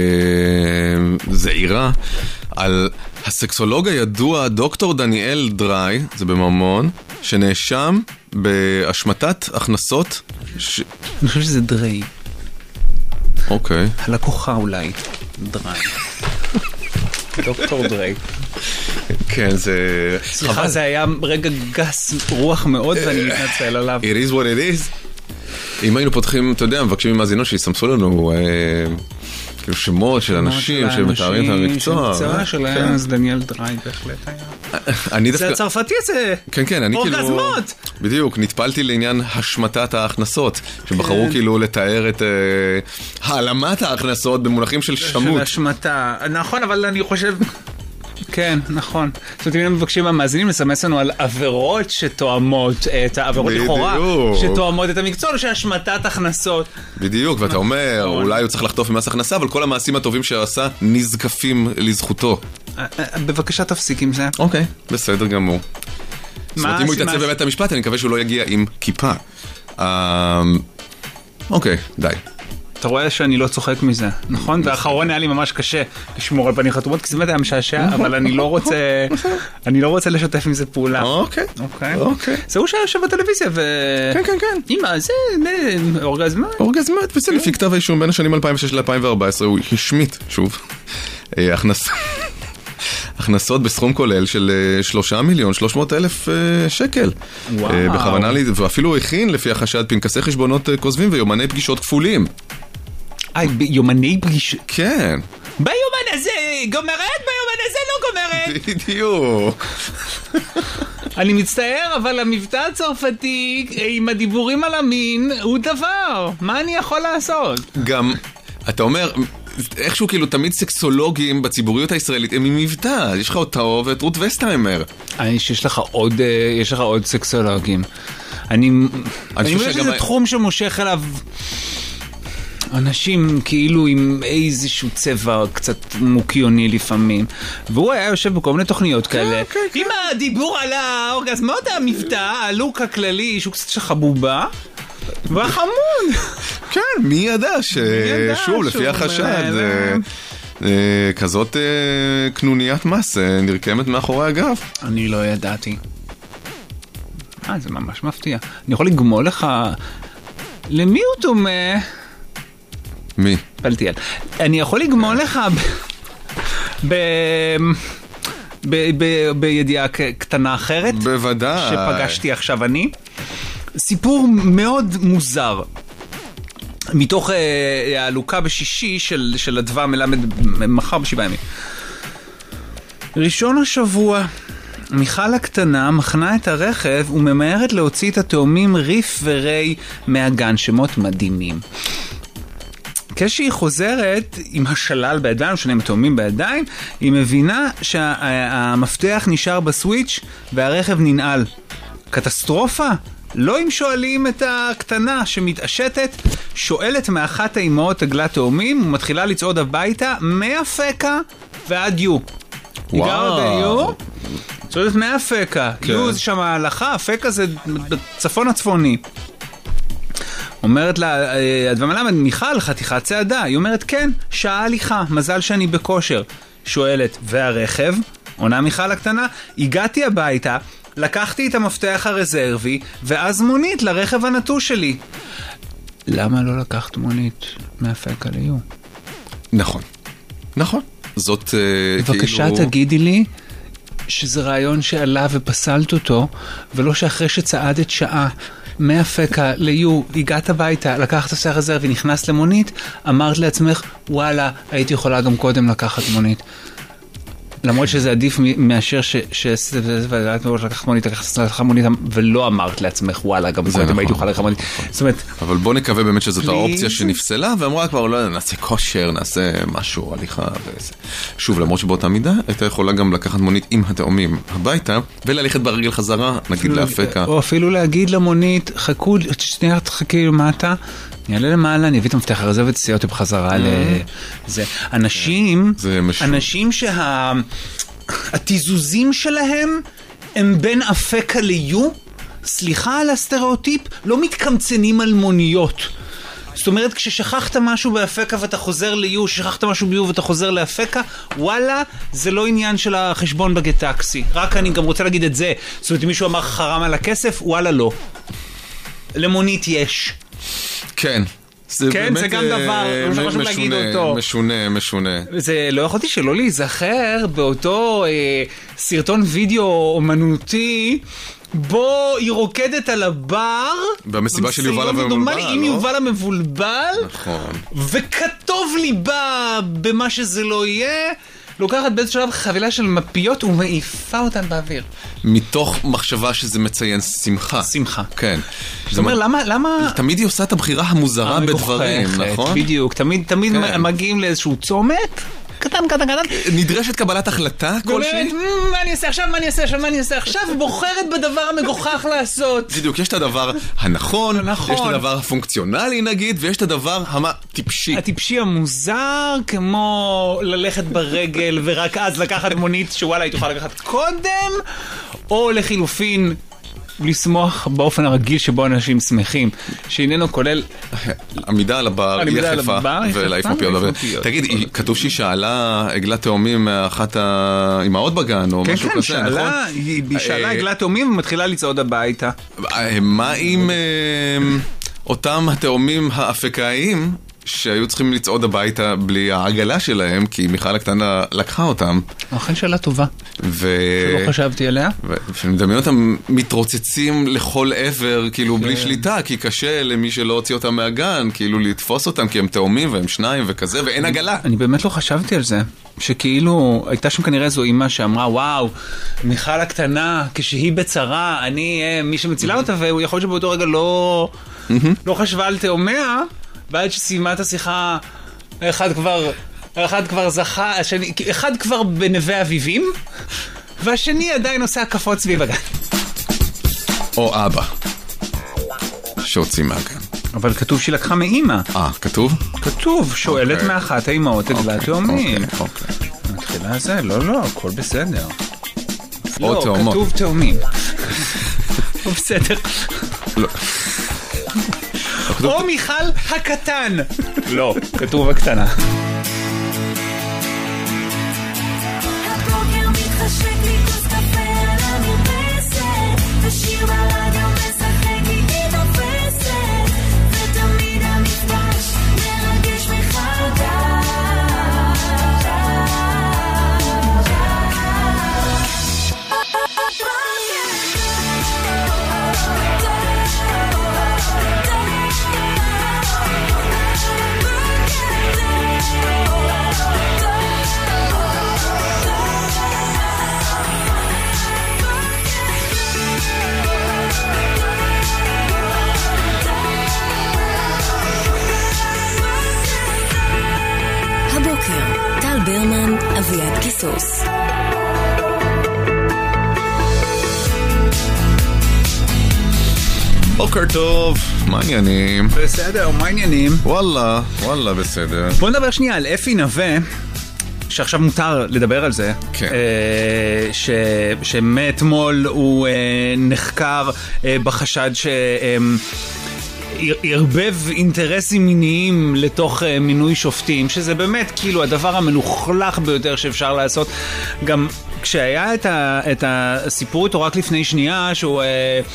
זעירה על הסקסולוג הידוע דוקטור דניאל דריי, זה בממון, שנאשם בהשמטת הכנסות אני חושב שזה דריי. אוקיי. הלקוחה אולי. דריי. דוקטור דריי. כן, זה... סליחה, זה היה רגע גס רוח מאוד ואני מתנצל עליו. It is what it is. אם היינו פותחים, אתה יודע, מבקשים ממאזינות שיסמסו לנו כאילו שמות של אנשים שמתארים את המקצוע. המקצוע שלהם, אז דניאל דריי בהחלט היה. זה הצרפתי הזה. כן, אני כאילו... אורגזמות. בדיוק, נטפלתי לעניין השמטת ההכנסות, שבחרו כאילו לתאר את העלמת ההכנסות במונחים של שמות. של השמטה. נכון, אבל אני חושב... כן, נכון. זאת אומרת, אם הם מבקשים המאזינים לסמס לנו על עבירות שתואמות את העבירות לכאורה, שתואמות את המקצוע, או שהשמטת הכנסות. בדיוק, ואתה אומר, אולי הוא צריך לחטוף ממס הכנסה, אבל כל המעשים הטובים שעשה נזקפים לזכותו. בבקשה תפסיק עם זה. אוקיי, בסדר גמור. זאת אומרת, אם הוא יתעצב בבית המשפט, אני מקווה שהוא לא יגיע עם כיפה. אוקיי, די. אתה רואה שאני לא צוחק מזה, נכון? והאחרון היה לי ממש קשה לשמור על פנים חתומות, כי זה באמת היה משעשע, אבל אני לא רוצה לשתף עם זה פעולה. אוקיי. זה הוא שהיה יושב בטלוויזיה ו... כן. אמא, זה אורגזמט. אורגזמט, וזה לפי כתב האישום בין השנים 2006 ל-2014, הוא השמיט, שוב, הכנסות בסכום כולל של 3,300,000 שקל. בכוונה, ואפילו הכין לפי החשד פנקסי חשבונות כוזבים ויומני פגישות כפולים. יומני פגישות? כן. ביומן הזה גומרת, ביומן הזה לא גומרת. בדיוק. אני מצטער, אבל המבטא הצרפתי עם הדיבורים על המין הוא דבר. מה אני יכול לעשות? גם, אתה אומר... איכשהו כאילו תמיד סקסולוגים בציבוריות הישראלית הם עם מבטא, יש לך אותו ואת רות וסטהיימר. יש לך עוד סקסולוגים. אני חושב שזה תחום שמושך אליו אנשים כאילו עם איזשהו צבע קצת מוקיוני לפעמים, והוא היה יושב בכל מיני תוכניות כאלה עם הדיבור על האורגזמות, המבטא, הלוק הכללי שהוא קצת שחבובה וחמוד. כן, מי ידע ששוב, לפי החשד, כזאת קנוניית מס נרקמת מאחורי הגב. אני לא ידעתי. זה ממש מפתיע. אני יכול לגמול לך... למי הוא דומה? מי? פלטיאל. אני יכול לגמול לך בידיעה קטנה אחרת? בוודאי. שפגשתי עכשיו אני. סיפור מאוד מוזר. מתוך העלוקה בשישי של הדבר מלמד מחר בשבעה ימים. ראשון השבוע, מיכל הקטנה מכנה את הרכב וממהרת להוציא את התאומים ריף וריי מהגן, שמות מדהימים. כשהיא חוזרת עם השלל בידיים, שונים התאומים בידיים, היא מבינה שהמפתח נשאר בסוויץ' והרכב ננעל. קטסטרופה? לא אם שואלים את הקטנה שמתעשתת, שואלת מאחת האימהות עגלת תאומים, ומתחילה לצעוד הביתה מאפקה ועד יו. היא גרה ביו, צועדת מאפקה. יו זה שם ההלכה, אפקה זה בצפון הצפוני. אומרת לה, הדמלמד, מיכל, חתיכת צעדה. היא אומרת, כן, שעה הליכה, מזל שאני בכושר. שואלת, והרכב? עונה מיכל הקטנה, הגעתי הביתה, לקחתי את המפתח הרזרבי, ואז מונית לרכב הנטוש שלי. למה לא לקחת מונית מאפקה ליו? נכון. נכון. זאת בבקשה תגידי לי שזה רעיון שעלה ופסלת אותו, ולא שאחרי שצעדת שעה מאפקה ליו, הגעת הביתה, לקחת את המפתח הרזרבי, נכנס למונית, אמרת לעצמך, וואלה, הייתי יכולה גם קודם לקחת מונית. למרות שזה עדיף מאשר שאת לקחת מונית ולא אמרת לעצמך, וואלה, גם קודם הייתי יכולה לקחת מונית. אבל בוא נקווה באמת שזאת האופציה שנפסלה, ואמרה כבר, לא, נעשה כושר, נעשה משהו, הליכה וזה. שוב, למרות שבאותה מידה, הייתה יכולה גם לקחת מונית עם התאומים הביתה, וללכת ברגל חזרה, נגיד להפקה. או אפילו להגיד למונית, חכו, שנייה, תחכי למטה, אני אעלה למעלה, אני אביא את המפתח הרזרבי ותסיע אותי בחזרה לזה. אנשים שהתיזוזים שלהם הם בין אפקה ליו, סליחה על הסטריאוטיפ, לא מתקמצנים על מוניות. זאת אומרת, כששכחת משהו באפקה ואתה חוזר ליו, שכחת משהו ביו ואתה חוזר לאפקה, וואלה, זה לא עניין של החשבון בגטקסי. רק אני גם רוצה להגיד את זה. זאת אומרת, אם מישהו אמר חרם על הכסף, וואלה לא. למונית יש. כן. כן, זה גם דבר, לא חשוב להגיד אותו. משונה. זה לא יכולתי שלא להיזכר באותו סרטון וידאו אומנותי, בו היא רוקדת על הבר. במסיבה של יובל המבולבל, לא? עם יובל המבולבל. נכון. וכתוב ליבה במה שזה לא יהיה. לוקחת באיזה שלב חבילה של מפיות ומעיפה אותן באוויר. מתוך מחשבה שזה מציין שמחה. שמחה. כן. זאת אומרת, למה... תמיד היא עושה את הבחירה המוזרה בדברים, נכון? בדיוק, תמיד מגיעים לאיזשהו צומת, קטן. נדרשת קבלת החלטה כלשהי? מה אני אעשה עכשיו? ובוחרת בדבר המגוחך לעשות. בדיוק, יש את הדבר הנכון, יש את הדבר הפונקציונלי נגיד, ויש את הדבר הטיפשי. הטיפשי המוזר, כמו ללכת ברגל ורק אז לקחת מונית שוואלה היא תוכל לקחת קודם, או לחילופין לשמוח באופן הרגיל שבו אנשים שמחים, שאיננו כולל עמידה על הבר, יחפה ולהעיף מפיות. תגיד, כתוב שהיא שאלה עגלת תאומים מאחת האימהות בגן או משהו כזה, נכון? היא שאלה עגלת תאומים ומתחילה לצעוד הביתה. מה עם אותם התאומים האפקאיים שהיו צריכים לצעוד הביתה בלי העגלה שלהם, כי מיכל הקטנה לקחה אותם. אכן שאלה טובה. שלא חשבתי עליה. ואני מדמיין אותם מתרוצצים לכל עבר, כאילו בלי שליטה, כי קשה למי שלא הוציא אותם מהגן, כאילו לתפוס אותם, כי הם תאומים והם שניים וכזה, ואין עגלה. אני באמת לא חשבתי על זה. שכאילו, הייתה שם כנראה זו אימא שאמרה, וואו, מיכל הקטנה, כשהיא בצרה, אני מי שמצילה אותה, והוא יכול להיות שבאותו רגע לא חשבה על תאומיה, ועד שסיימה את השיחה, אחד כבר זכה, אחד כבר בנווה אביבים, והשני עדיין עושה הקפות סביב הגן. או אבא, שהוציא מהגן. אבל כתוב שהיא לקחה מאמא. כתוב? כתוב, שואלת מאחת האמהות עגלת תאומים. מתחילה זה, לא, הכל בסדר. או תאומות. כתוב תאומים. בסדר. לא. או מיכל הקטן. לא, כתוב הקטנה. הבוקר מתחשק לי כוס קפה על המרפסת, ושיר ברדיו משחק איתי תופסת, ותמיד המפגש מרגש מחדש. טל ברמן, אביעד קיסוס. בוקר טוב, מה העניינים? בסדר, מה העניינים? וואלה, בסדר. בוא נדבר שנייה על אפי נווה, שעכשיו מותר לדבר על זה, כן. שמאתמול הוא נחקר בחשד ערבב אינטרסים מיניים לתוך מינוי שופטים, שזה באמת כאילו הדבר המלוכלך ביותר שאפשר לעשות. גם כשהיה את הסיפור איתו רק לפני שנייה, שהוא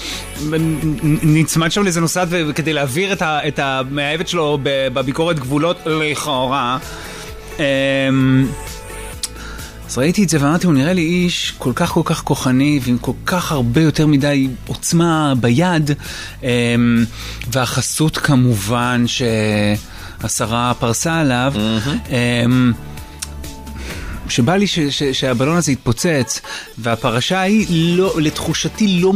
נצמד שם לאיזה נוסד כדי להעביר את המאהבת שלו בביקורת גבולות לכאורה, אז ראיתי את זה ואמרתי, הוא נראה לי איש כל כך כוחני ועם כל כך הרבה יותר מדי עוצמה ביד, והחסות כמובן שהשרה פרסה עליו, שבא לי שהבלון הזה יתפוצץ, והפרשה היא לתחושתי לא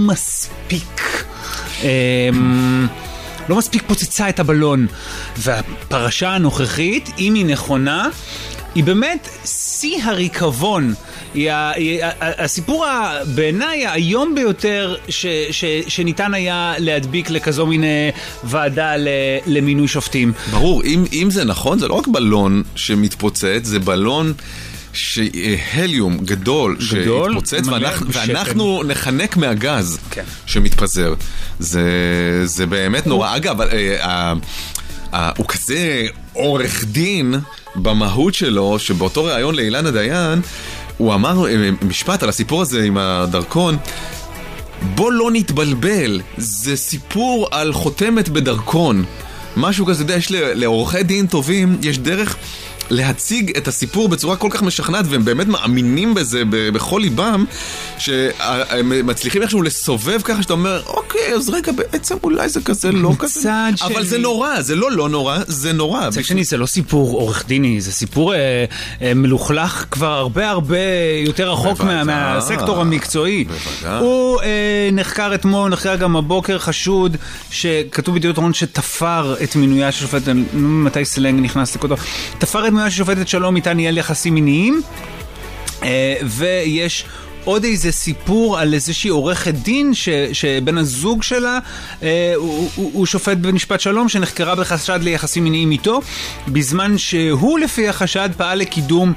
מספיק פוצצה את הבלון, והפרשה הנוכחית, אם היא נכונה, היא באמת שיא הריקבון. היא הסיפור בעיניי היום ביותר שניתן היה להדביק לכזו מין ועדה למינוי שופטים. ברור, אם זה נכון, זה לא רק בלון שמתפוצץ, זה בלון שהליום גדול שהתפוצץ, ואנחנו נחנק מהגז שמתפזר. זה באמת נורא. אגב, הוא כזה עורך דין במהות שלו, שבאותו ראיון לאילנה דיין, הוא אמר משפט על הסיפור הזה עם הדרכון, בוא לא נתבלבל, זה סיפור על חותמת בדרכון. משהו כזה, יש לעורכי דין טובים, יש דרך להציג את הסיפור בצורה כל כך משכנעת, והם באמת מאמינים בזה בכל ליבם, שהם מצליחים איכשהו לסובב ככה, שאתה אומר, אוקיי, אז רגע, בעצם אולי זה כזה לא כזה, אבל זה נורא, זה לא נורא, זה נורא. מצד שני, זה לא סיפור עורך דיני, זה סיפור מלוכלך כבר הרבה יותר רחוק מהסקטור המקצועי. הוא נחקר אתמול, נחקר גם הבוקר, חשוד שכתוב בידיעות אחרונות שתפר את מינויה של שופטת, מתי סלנג נכנס לכותו, תפר את מינויה של שופטת שלום איתה ניהל יחסים מיניים, ויש עוד איזה סיפור על איזושהי עורכת דין שבן הזוג שלה הוא שופט במשפט שלום שנחקרה בחשד ליחסים מיניים איתו, בזמן שהוא לפי החשד פעל לקידום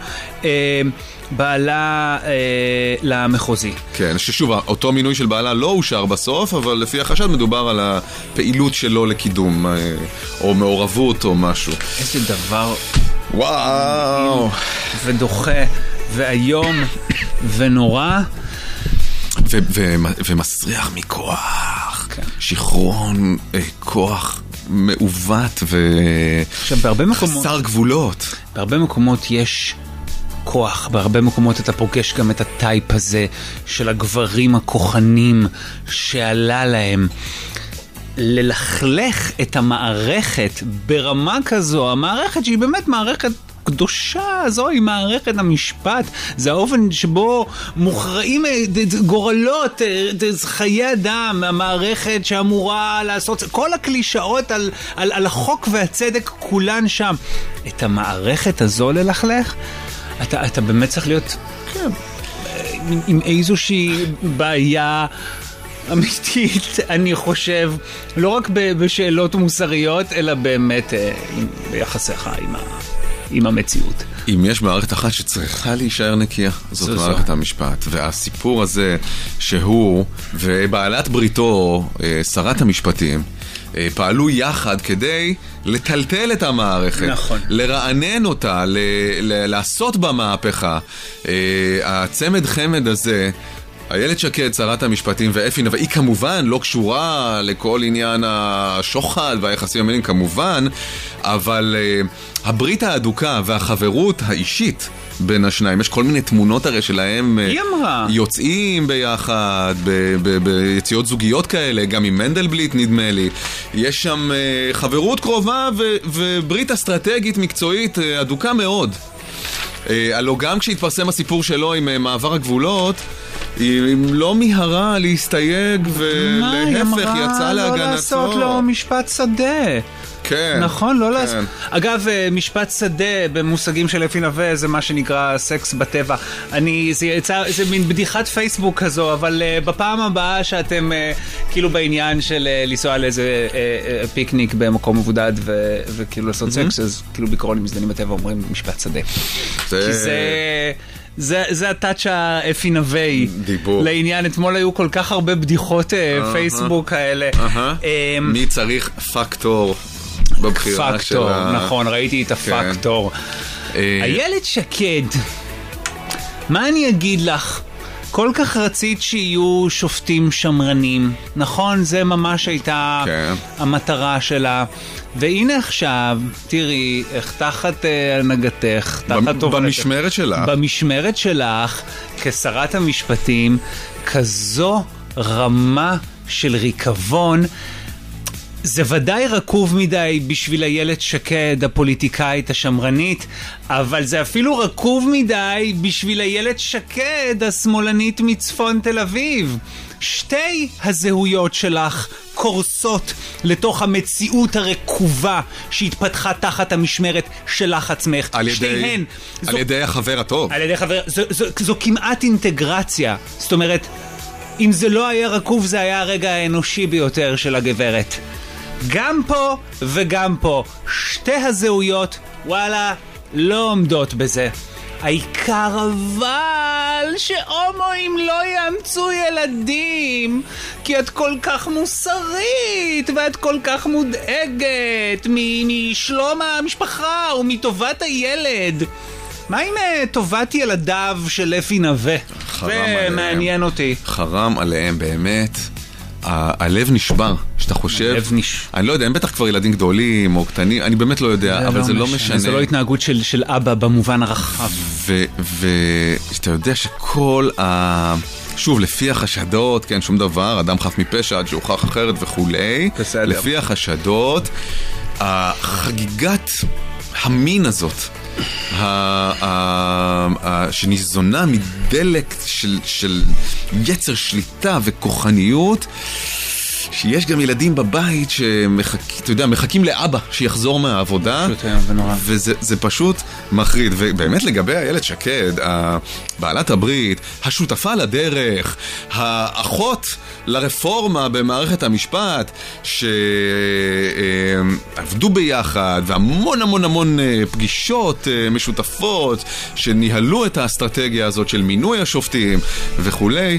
בעלה למחוזי. כן, ששוב, אותו מינוי של בעלה לא אושר בסוף, אבל לפי החשד מדובר על הפעילות שלו לקידום, או מעורבות או משהו. איזה דבר וואו ודוחה והיום ונורא ומסריח מכוח, שכרון כוח מעוות וחסר גבולות. בהרבה מקומות יש כוח, בהרבה מקומות אתה פוגש גם את הטייפ הזה של הגברים הכוחנים שעלה להם ללכלך את המערכת ברמה כזו, המערכת שהיא באמת מערכת קדושה, זוהי מערכת המשפט, זה האופן שבו מוכרעים גורלות, חיי אדם, המערכת שאמורה לעשות, כל הקלישאות על החוק והצדק כולן שם. את המערכת הזו ללכלך, אתה באמת צריך להיות עם איזושהי בעיה אמיתית, אני חושב, לא רק בשאלות מוסריות, אלא באמת ביחסיך עם המציאות. אם יש מערכת אחת שצריכה להישאר נקייה, זאת מערכת המשפט. והסיפור הזה שהוא ובעלת בריתו, שרת המשפטים, פעלו יחד כדי לטלטל את המערכת, נכון. לרענן אותה, לעשות בה מהפכה. הצמד חמד הזה, איילת שקד, שרת המשפטים, ואפי נווה, היא כמובן לא קשורה לכל עניין השוחד והיחסים המיניים כמובן, אבל הברית האדוקה והחברות האישית בין השניים, יש כל מיני תמונות הרי שלהם יוצאים ביחד, ביציאות זוגיות כאלה, גם עם מנדלבליט נדמה לי, יש שם חברות קרובה וברית אסטרטגית מקצועית אדוקה מאוד. הלוא גם כשהתפרסם הסיפור שלו עם מעבר הגבולות, היא לא מיהרה להסתייג ולהפך יצאה להגנתו. לא לעשות לו משפט שדה. כן. נכון, לא כן. לעשות. אגב, משפט שדה במושגים של אפי נווה זה מה שנקרא סקס בטבע. זה מין בדיחת פייסבוק כזו, אבל בפעם הבאה שאתם כאילו בעניין של לנסוע לאיזה פיקניק במקום מבודד וכאילו לעשות סקס, אז כאילו בעיקרון עם מזדנים בטבע אומרים משפט שדה. כי זה הטאץ' האפי נווי לעניין. אתמול היו כל כך הרבה בדיחות פייסבוק האלה. מי צריך פקטור בבחירה פקטור, שלה. נכון, ראיתי את הפקטור. איילת שקד, מה אני אגיד לך? כל כך רצית שיהיו שופטים שמרנים, נכון? זה ממש הייתה המטרה שלה. והנה עכשיו, תראי, איך תחת הנהגתך, במשמרת שלך. במשמרת שלך, כשרת המשפטים, כזו רמה של ריקבון, זה ודאי רקוב מדי בשביל איילת שקד, הפוליטיקאית השמרנית, אבל זה אפילו רקוב מדי בשביל איילת שקד, השמאלנית מצפון תל אביב. שתי הזהויות שלך קורסות לתוך המציאות הרקובה שהתפתחה תחת המשמרת שלך עצמך. שתיהן. על ידי החבר הטוב. על ידי חבר, זו כמעט אינטגרציה. זאת אומרת, אם זה לא היה רקוב, זה היה הרגע האנושי ביותר של הגברת. גם פה וגם פה, שתי הזהויות, וואלה, לא עומדות בזה. העיקר אבל שהומואים לא יאמצו ילדים, כי את כל כך מוסרית ואת כל כך מודאגת משלום המשפחה ומטובת הילד. מה עם טובת ילדיו של אפי נווה? זה מעניין אותי. חרם עליהם באמת. הלב נשבר, שאתה חושב, אני לא יודע, הם בטח כבר ילדים גדולים או קטנים, אני באמת לא יודע, אבל זה לא משנה. זה לא התנהגות של אבא במובן הרחב. ואתה יודע שכל שוב, לפי החשדות, כן, שום דבר, אדם חף מפשע עד שהוכח אחרת וכולי, לפי החשדות, החגיגת המין הזאת, שניזונה מדלק של יצר שליטה וכוחניות, שיש גם ילדים בבית שמחכים לאבא שיחזור מהעבודה, וזה פשוט מחריד. ובאמת לגבי איילת שקד, בעלת הברית, השותפה לדרך, האחות לרפורמה במערכת המשפט, שעבדו ביחד, והמון המון המון פגישות משותפות, שניהלו את האסטרטגיה הזאת של מינוי השופטים וכולי.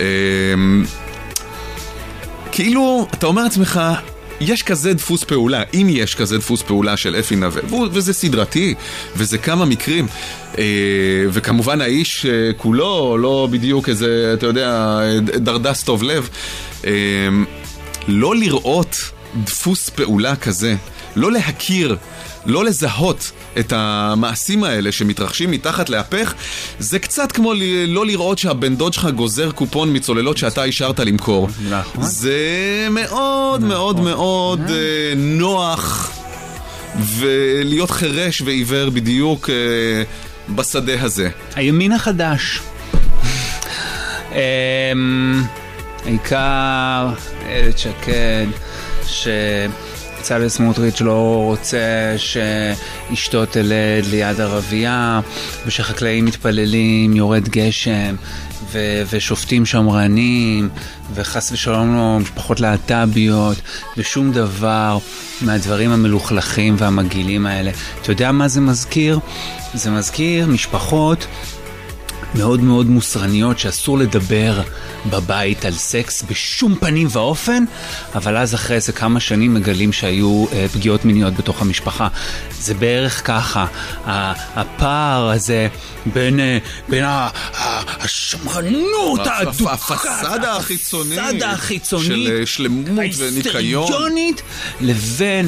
כאילו, אתה אומר לעצמך, יש כזה דפוס פעולה, אם יש כזה דפוס פעולה של אפי נווה, וזה סדרתי, וזה כמה מקרים, וכמובן האיש כולו, לא בדיוק איזה, אתה יודע, דרדס טוב לב, לא לראות דפוס פעולה כזה, לא להכיר, לא לזהות את המעשים האלה שמתרחשים מתחת להפך, זה קצת כמו לא לראות שהבן דוד שלך גוזר קופון מצוללות שאתה אישרת למכור. זה מאוד מאוד מאוד נוח ולהיות חרש ועיוור בדיוק בשדה הזה. הימין החדש. העיקר איילת שקד בצלאל סמוטריץ' לא רוצה שאשתו תלד ליד ערבייה, ושחקלאים מתפללים יורד גשם, ושופטים שמרנים, וחס ושלום לו משפחות להט"ביות, ושום דבר מהדברים המלוכלכים והמגעילים האלה. אתה יודע מה זה מזכיר? זה מזכיר משפחות מאוד מאוד מוסרניות שאסור לדבר בבית על סקס בשום פנים ואופן, אבל אז אחרי זה כמה שנים מגלים שהיו פגיעות מיניות בתוך המשפחה. זה בערך ככה, הפער הזה בין השמרנות האדוקה, הפסדה החיצונית של שלמות וניקיון, לבין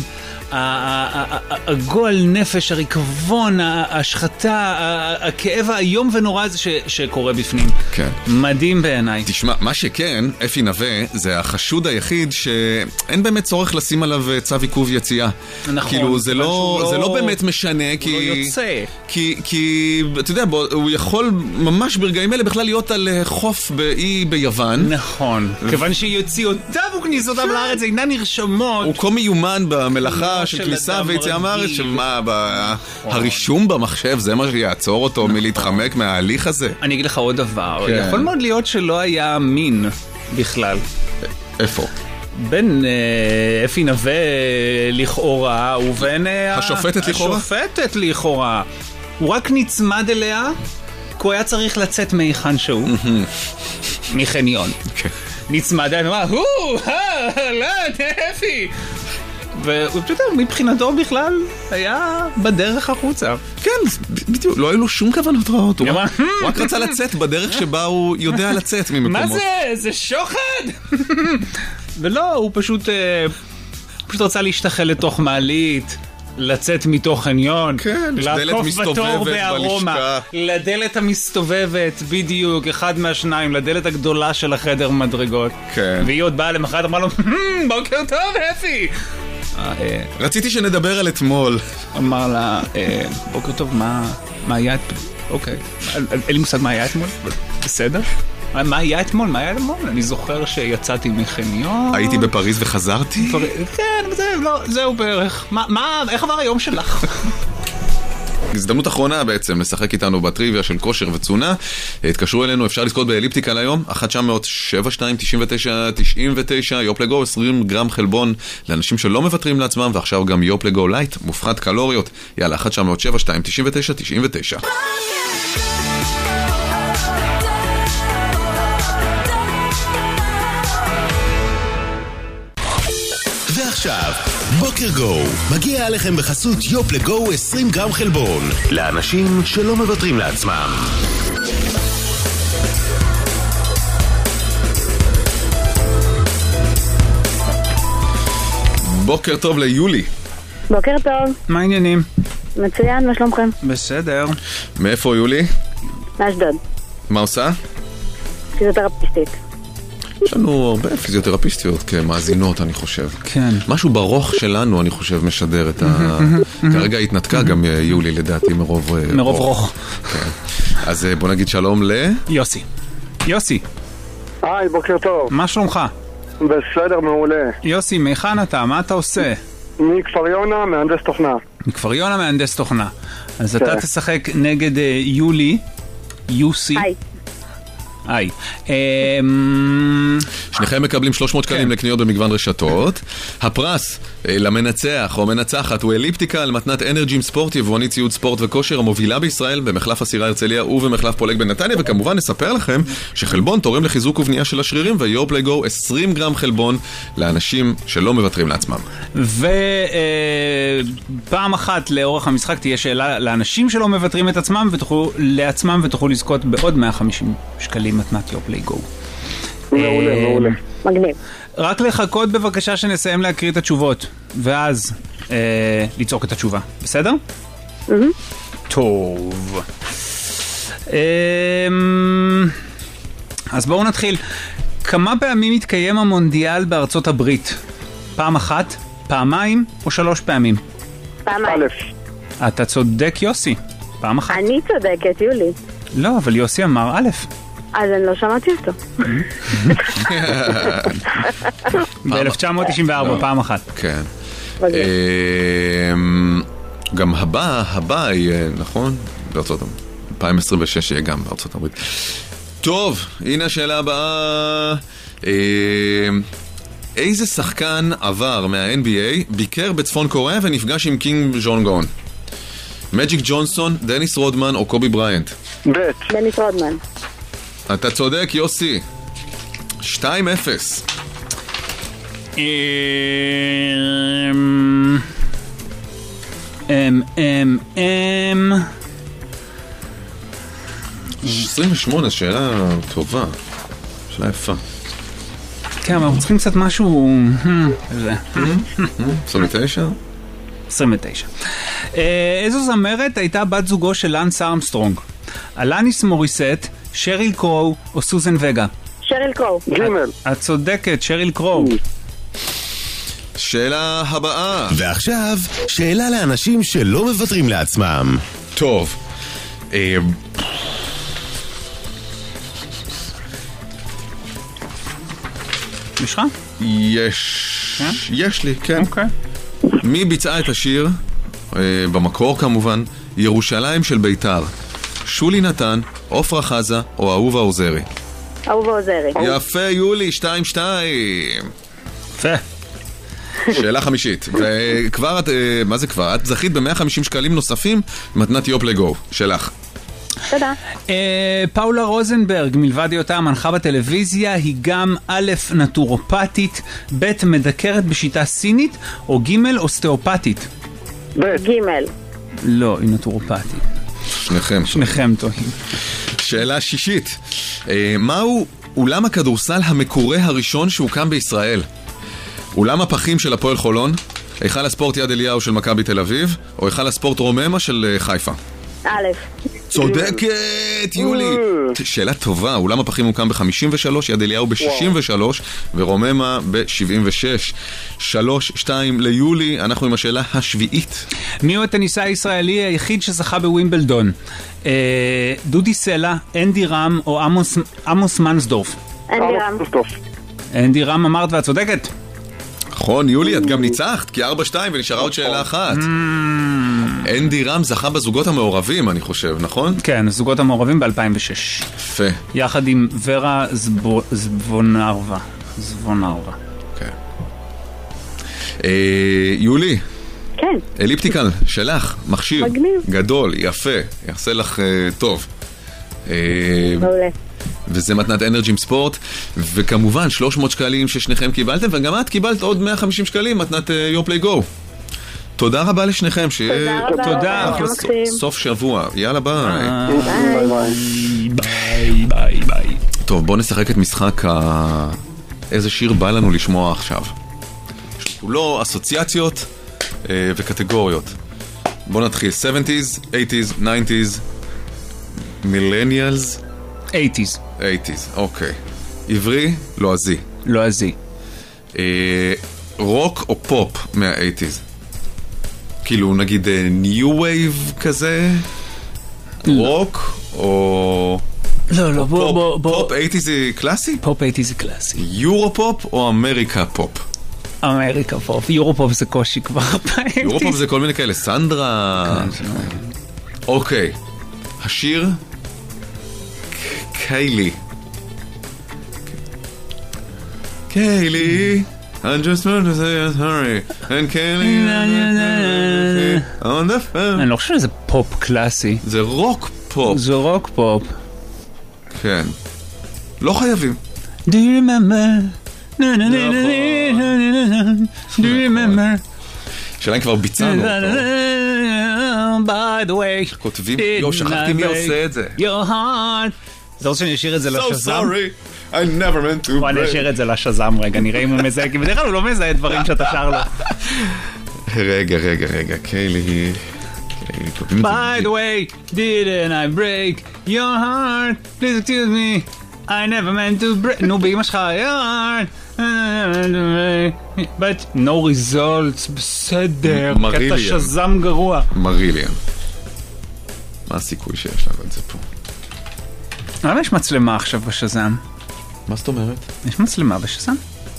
הגועל נפש, הריקבון, ההשחתה, הכאב האיום ונורא הזה שקורה בפנים. כן. מדהים בעיניי. תשמע, מה שכן, אפי נווה זה החשוד היחיד שאין באמת צורך לשים עליו צו עיכוב יציאה. נכון. כאילו זה לא באמת משנה, כי... הוא לא יוצא. כי אתה יודע, הוא יכול ממש ברגעים אלה בכלל להיות על חוף באי ביוון. נכון. כיוון שיציאותיו וכניסותיו לארץ אינן נרשמות. הוא כה מיומן במלאכה של כניסה ויציאה מארץ, שמה, הרישום במחשב זה מה שיעצור אותו מלהתחמק מההליך הזה? אני אגיד לך עוד דבר, יכול מאוד להיות שלא היה מין בכלל. איפה? בין אפי נווה לכאורה ובין השופטת לכאורה? השופטת לכאורה. הוא רק נצמד אליה כי הוא היה צריך לצאת מהיכן שהוא מחניון. נצמד אליה ואמר, לא, אפי. והוא פשוט מבחינתו בכלל היה בדרך החוצה. כן, בדיוק, לא היו לו שום כוונות רעות. הוא רק רצה לצאת בדרך שבה הוא יודע לצאת ממקומות. מה זה? זה שוחד? ולא, הוא פשוט רצה להשתחל לתוך מעלית, לצאת מתוך חניון, לעקוף בתור בארומה, לדלת המסתובבת, בדיוק, אחד מהשניים, לדלת הגדולה של החדר מדרגות. והיא עוד באה למחרת, אמרה לו, בוקר טוב, אפי! רציתי שנדבר על אתמול. אמר לה, בוקר טוב, מה היה אתמול? אוקיי, אין לי מושג מה היה אתמול, בסדר? מה היה אתמול? מה היה אתמול? אני זוכר שיצאתי מחניון. הייתי בפריז וחזרתי? כן, זהו בערך. איך עבר היום שלך? הזדמנות אחרונה בעצם לשחק איתנו בטריוויה של כושר ותזונה. התקשרו אלינו, אפשר לזכות באליפטיקה היום 1-900-7299-99 יופלגו 20 גרם חלבון לאנשים שלא מוותרים לעצמם, ועכשיו גם יופלגו לייט מופחת קלוריות. יאללה, 1-900-7299-99. ועכשיו, בוקר גו, מגיע עליכם בחסות יופלגו 20 גרם חלבון, לאנשים שלא מוותרים לעצמם. בוקר טוב ליולי. בוקר טוב. מה העניינים? מצוין, מה שלומכם? בסדר. מאיפה יולי? מאשדוד. מה עושה? פיזיותרפיסטית. יש לנו הרבה פיזיותרפיסטיות כמאזינות, אני חושב. כן. משהו ברוך שלנו, אני חושב, משדר את ה... כרגע התנתקה גם יולי, לדעתי, מרוב רוך. כן. אז בוא נגיד שלום יוסי. יוסי. היי, בוקר טוב. מה שלומך? בסדר, מעולה. יוסי, מהיכן אתה? מה אתה עושה? מכפר יונה, מהנדס תוכנה. מכפר יונה, מהנדס תוכנה. אז אתה תשחק נגד יוסי. היי. היי. שניכם מקבלים 300 שקלים לקניות במגוון רשתות. הפרס למנצח או מנצחת הוא אליפטיקה על מתנת אנרג'ים ספורט, יבואנית ציוד ספורט וכושר המובילה בישראל במחלף הסירה הרצליה ובמחלף פולג בנתניה. וכמובן נספר לכם שחלבון תורם לחיזוק ובנייה של השרירים, ויופלגו 20 גרם חלבון לאנשים שלא מוותרים לעצמם. ופעם אחת לאורך המשחק תהיה שאלה לאנשים שלא מוותרים את עצמם לעצמם, ותוכלו לזכות בעוד 150 שקלים מתנת יופלגו. מעולה, מעולה. מגניב. רק לחכות בבקשה שנסיים להקריא את התשובות, ואז לצעוק את התשובה. בסדר? טוב. אז בואו נתחיל. כמה פעמים התקיים המונדיאל בארצות הברית? פעם אחת, פעמיים או 3 פעמים? פעמיים. אתה צודק, יוסי. פעם אחת. אני צודקת, יולי. לא, אבל יוסי אמר א'. אז אני לא שמעתי אותו. ב-1994, פעם אחת. כן. גם הבא יהיה, נכון? בארצות הברית. 2026 יהיה גם בארצות הברית. טוב, הנה השאלה הבאה. איזה שחקן עבר מה-NBA, ביקר בצפון קוריאה ונפגש עם קינג ז'ונג גון? מג'יק ג'ונסון, דניס רודמן או קובי בריינט? דניס רודמן. אתה צודק, יוסי. 2-0. M 28, שאלה טובה. שאלה יפה. כן, אבל אנחנו צריכים קצת משהו... 29? 29. איזו זמרת הייתה בת זוגו של לנס ארמסטרונג? אלניס מוריסט, שריל קרו או סוזן וגה? שריל קרו. גימל. את צודקת, שריל קרו. שאלה הבאה. ועכשיו, שאלה לאנשים שלא מוותרים לעצמם. טוב. יש לך? יש לי, כן. אוקיי. מי ביצעה את השיר? במקור כמובן, ירושלים של ביתר. שולי נתן, עופרה חזה או אהובה עוזרי? אהובה עוזרי. יפה יולי, 2-2. יפה. שאלה חמישית. וכבר את, מה זה כבר? את זכית ב-150 שקלים נוספים מתנת יופלגו. שלך. תודה. פאולה רוזנברג, מלבד היותה המנחה בטלוויזיה, היא גם א', נטורופטית, ב', מדקרת בשיטה סינית, או ג', אוסטאופטית. גימל. לא, היא נטורופטית. שניכם טועים. שאלה שישית. מהו אולם הכדורסל המקורה הראשון שהוקם בישראל? אולם הפחים של הפועל חולון, היכל הספורט יד אליהו של מכבי תל אביב, או היכל הספורט רוממה של חיפה? א'. צודקת, יולי. שאלה טובה, אולם הפחים הוקם ב-53, יד אליהו ב-63 ורוממה ב-76. 3-2 ליולי, אנחנו עם השאלה השביעית. מי הוא הטניסאי הישראלי היחיד שזכה בווימבלדון? דודי סלע, אנדי רם או עמוס מנסדורף? אנדי רם. אנדי רם אמרת ואת צודקת. נכון, יולי, את גם ניצחת, כי 4-2 ונשארה עוד שאלה אחת. אנדי רם זכה בזוגות המעורבים, אני חושב, נכון? כן, זוגות המעורבים ב-2006. יפה. יחד עם ורה זבונרווה. כן. יולי. כן. אליפטיקל, שלך, מכשיר. מגניב. גדול, יפה, יעשה לך טוב. מעולה. וזה מתנת אנרג'ים ספורט, וכמובן 300 שקלים ששניכם קיבלתם, וגם את קיבלת עוד 150 שקלים מתנת יופליי גו. תודה רבה לשניכם, שיהיה תודה. סוף שבוע, יאללה ביי. ביי. טוב, בואו נשחק את משחק איזה שיר בא לנו לשמוע עכשיו. כולו אסוציאציות וקטגוריות. בואו נתחיל 70s, 80s, 90s, millennials, 80s. 80s, אוקיי. עברי, לועזי. לועזי. רוק או פופ מה-80s? כאילו נגיד ניו וייב כזה? רוק או... לא, בוא. פופ 80s זה קלאסי? פופ 80s זה קלאסי. יורו פופ או אמריקה פופ? אמריקה פופ. יורו פופ זה קושי כבר. יורו פופ זה כל מיני כאלה. סנדרה. אוקיי. השיר קיילי. קיילי, I just want to say a hurry and Kaylee on the phone. אני לא חושב שזה פופ קלאסי. זה רוק פופ. זה רוק פופ. כן. לא חייבים. Do you remember? Do you remember? שאלה כבר ביצענו אותו. By the way, כותבים, שכחתי מי עושה את זה. Your heart. אתה רוצה שאני אשאיר את זה לשזם? So sorry, I never meant to break. בוא אני אשאיר את זה לשזם רגע, נראה אם הוא מזהה, כי בדרך כלל הוא לא מזהה דברים שאתה שר לו. רגע, קיילי. By the way, didn't I break your heart? Please excuse me, I never meant to break. נו, באמא שלך, your heart. But no results, בסדר, כי אתה שזם גרוע. מריליאן. מה הסיכוי שיש לנו את זה פה? למה יש מצלמה עכשיו בשזם? מה זאת אומרת? יש מצלמה בשזם?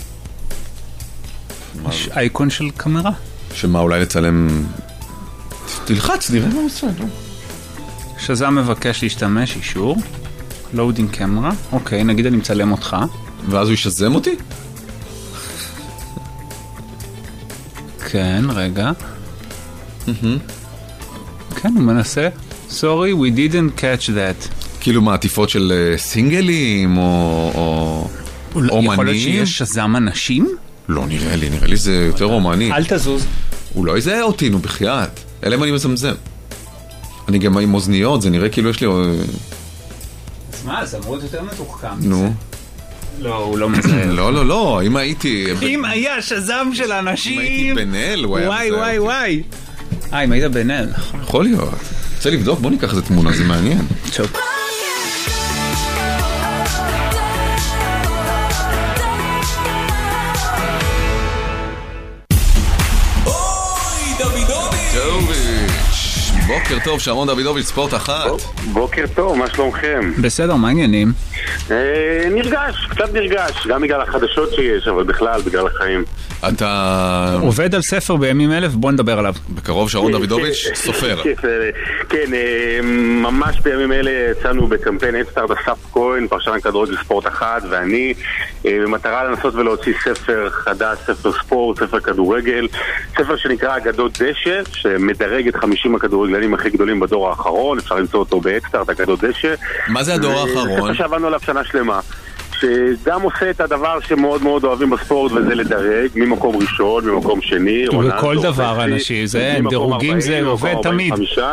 יש אייקון של קמרה. שמה, אולי לצלם... תלחץ, נראה מה עושה, לא? שזם מבקש להשתמש, אישור. לואודינג קמרה. אוקיי, נגיד אני מצלם אותך. ואז הוא ישזם אותי? כן, רגע. כן, הוא מנסה. Sorry, we didn't catch that. כאילו מעטיפות של סינגלים או אומנים? יכול להיות שיש שזם אנשים? לא, נראה לי זה יותר אומני. אל תזוז. הוא לא יזהה אותי, נו בחייאת. אלא אם אני מזמזם. אני גם עם אוזניות, זה נראה כאילו יש לי... אז מה, זה אמור יותר מתוחכם. נו. לא, הוא לא מזהה. לא, אם הייתי... אם היה שזם של אנשים... אם הייתי בן-אל, הוא היה מזהה. וואי. אם היית בן-אל. יכול להיות. רוצה לבדוק? בוא ניקח איזה תמונה, זה מעניין. טוב. בוקר טוב, שרון דוידוביץ', ספורט אחת. בוקר טוב, מה שלומכם? בסדר, מה העניינים? קצת נרגש, גם בגלל החדשות שיש, אבל בכלל, בגלל החיים. אתה... עובד על ספר בימים אלף, בוא נדבר עליו. בקרוב שרון דוידוביץ', סופר. כן, ממש בימים אלה יצאנו בקמפיין אדסטארט, אסף כהן, פרשן כדורגל ספורט אחת, ואני, במטרה לנסות ולהוציא ספר חדש, ספר ספורט, ספר כדורגל, ספר שנקרא אגדות דשא, שמדרג את 50 הכדורגלנים הכי גדולים בדור האחרון, אפשר למצוא אותו באדסטארט, אגדות דשא. מה זה הדור האחרון? ספר שעבדנו עליו שנה שלמה. שגם עושה את הדבר שמאוד מאוד אוהבים בספורט, וזה לדרג, ממקום ראשון, ממקום שני. בכל דבר אנשים, זה דירוגים, זה עובד תמיד.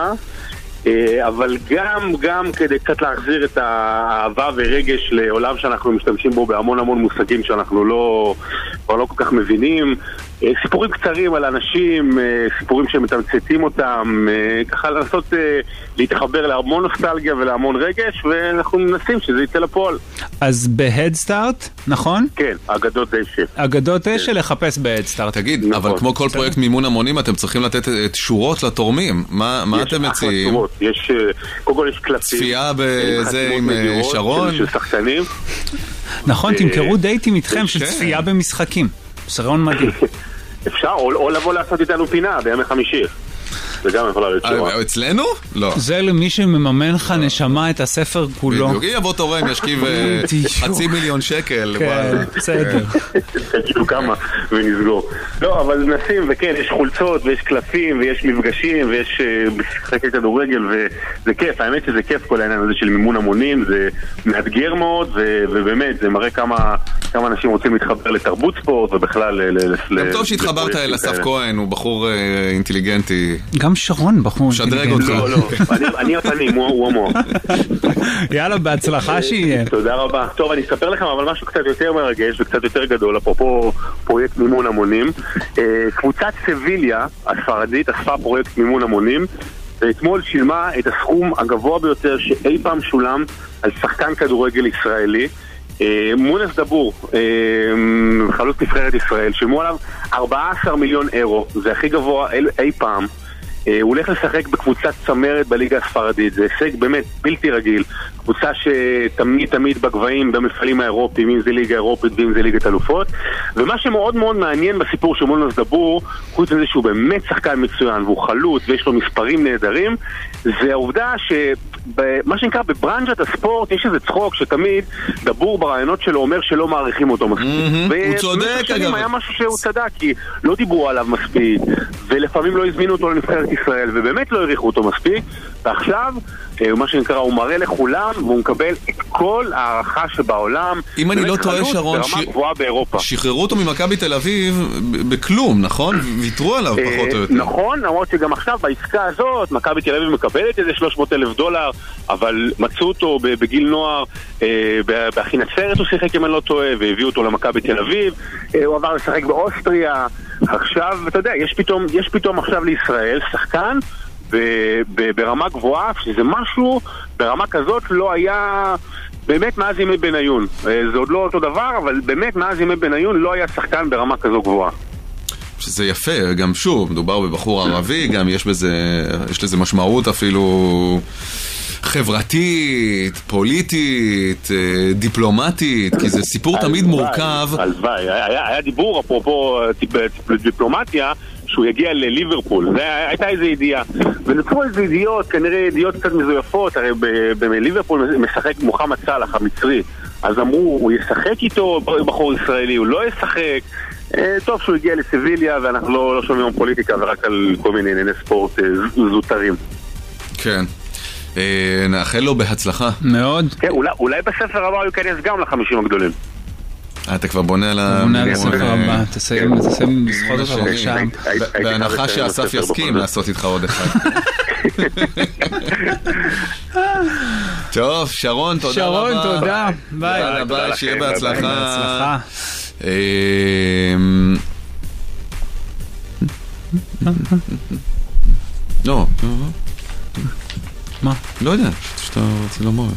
אבל גם כדי קצת להחזיר את האהבה ורגש לעולם שאנחנו משתמשים בו בהמון מושגים שאנחנו כבר לא כל כך מבינים, סיפורים קצרים על אנשים, סיפורים שמתמצתים אותם, ככה לנסות להתחבר להמון נוסטלגיה ולהמון רגש, ואנחנו מנסים שזה יצא לפועל. אז בהדסטארט, נכון? כן, אגדות דשא. אגדות דשא לחפש בהדסטארט. תגיד, אבל כמו כל פרויקט מימון המונים, אתם צריכים לתת שורות לתורמים. מה אתם מציעים? יש, קודם כל יש קלפים. צפייה בזה עם שרון. של שחקנים. נכון, תמכרו דייטים איתכם של צפייה במשחקים. שרון מדהים. אפשר, או לבוא לעשות איתנו פינה בימי חמישי. זה גם יכולה להיות שורה. אצלנו? לא. זה למי שמממן לך נשמה את הספר כולו. בדיוק, יבוא תורם, ישכיב 500,000 שקל. כן, בסדר. תגידו כמה ונסגור. לא, אבל נשים, וכן, יש חולצות ויש קלפים ויש מפגשים ויש משחקי כדורגל וזה כיף. האמת שזה כיף כל העניין הזה של מימון המונים, זה מאתגר מאוד ובאמת זה מראה כמה אנשים רוצים להתחבר לתרבות ספורט ובכלל... גם טוב שהתחברת אל אסף כהן, הוא בחור אינטליגנטי. גם שרון בחור שדרג אותך. לא, אני הפנים, הוא המוח. יאללה, בהצלחה שיהיה. תודה רבה. טוב, אני אספר לכם אבל משהו קצת יותר מרגש וקצת יותר גדול, אפרופו פרויקט מימון המונים. קבוצת סביליה הספרדית אספה פרויקט מימון המונים, ואתמול שילמה את הסכום הגבוה ביותר שאי פעם שולם על שחקן כדורגל ישראלי. מונס דבור, חלוץ נבחרת ישראל, שילמו עליו 14 מיליון אירו, זה הכי גבוה אי פעם. הוא הולך לשחק בקבוצת צמרת בליגה הספרדית, זה הישג באמת בלתי רגיל, קבוצה שתמיד בגבהים במפעלים האירופיים, אם זה ליגה אירופית ואם זה ליגת אלופות. ומה שמאוד מאוד מעניין בסיפור של מונס דבור, חוץ מזה שהוא באמת שחקן מצוין והוא חלוץ ויש לו מספרים נהדרים, זה העובדה מה שנקרא בברנז'ת הספורט יש איזה צחוק שתמיד דבור ברעיונות שלו אומר שלא מעריכים אותו מספיק. הוא צודק אגב. היה משהו שהוא צדק, כי לא דיברו עליו מספיק ולפעמים לא הזמינו אותו לנבחרת ישראל ובאמת לא העריכו אותו מספיק, ועכשיו מה שנקרא הוא מראה לכולם והוא מקבל את כל הערכה שבעולם. אם אני לא טועה שרון, שחררו אותו ממכבי תל אביב בכלום, נכון? ויתרו עליו פחות או יותר. נכון, למרות שגם עכשיו בעסקה הזאת מכבי תל אביב מקבלת איזה $300,000, אבל מצאו אותו בגיל נוער באחי נצרת הוא שיחק אם אני לא טועה, והביאו אותו למכבי תל אביב, הוא עבר לשחק באוסטריה. עכשיו אתה יודע, יש פתאום עכשיו לישראל שחקן ברמה גבוהה, שזה משהו ברמה כזאת לא היה באמת מאז ימי בניון. זה עוד לא אותו דבר, אבל באמת מאז ימי בניון לא היה שחקן ברמה כזו גבוהה. שזה יפה, גם שוב, מדובר בבחור ערבי, גם יש לזה משמעות אפילו חברתית, פוליטית, דיפלומטית, כי זה סיפור תמיד מורכב. הלוואי, היה דיבור אפרופו דיפלומטיה, שהוא יגיע לליברפול, הייתה איזו ידיעה, ונוצרו איזו ידיעות, כנראה ידיעות קצת מזויפות, הרי בליברפול משחק מוחמד סלאח המצרי, אז אמרו, הוא ישחק איתו בחור ישראלי, הוא לא ישחק. טוב שהוא הגיע לסביליה, ואנחנו לא שומעים פוליטיקה ורק על כל מיני ענייני ספורט זוטרים. כן, נאחל לו בהצלחה מאוד. כן, אולי בספר הבא הוא ייכנס גם ל50 הגדולים. אתה כבר בונה על הספר הבא, תסיים לסחוט אותך בבקשה. בהנחה שאסף יסכים לעשות איתך עוד אחד. טוב, שרון, תודה רבה. שרון, תודה. ביי. יאללה, ביי, שיהיה בהצלחה. בהצלחה. לא. מה? לא יודע, שאתה רוצה לומר.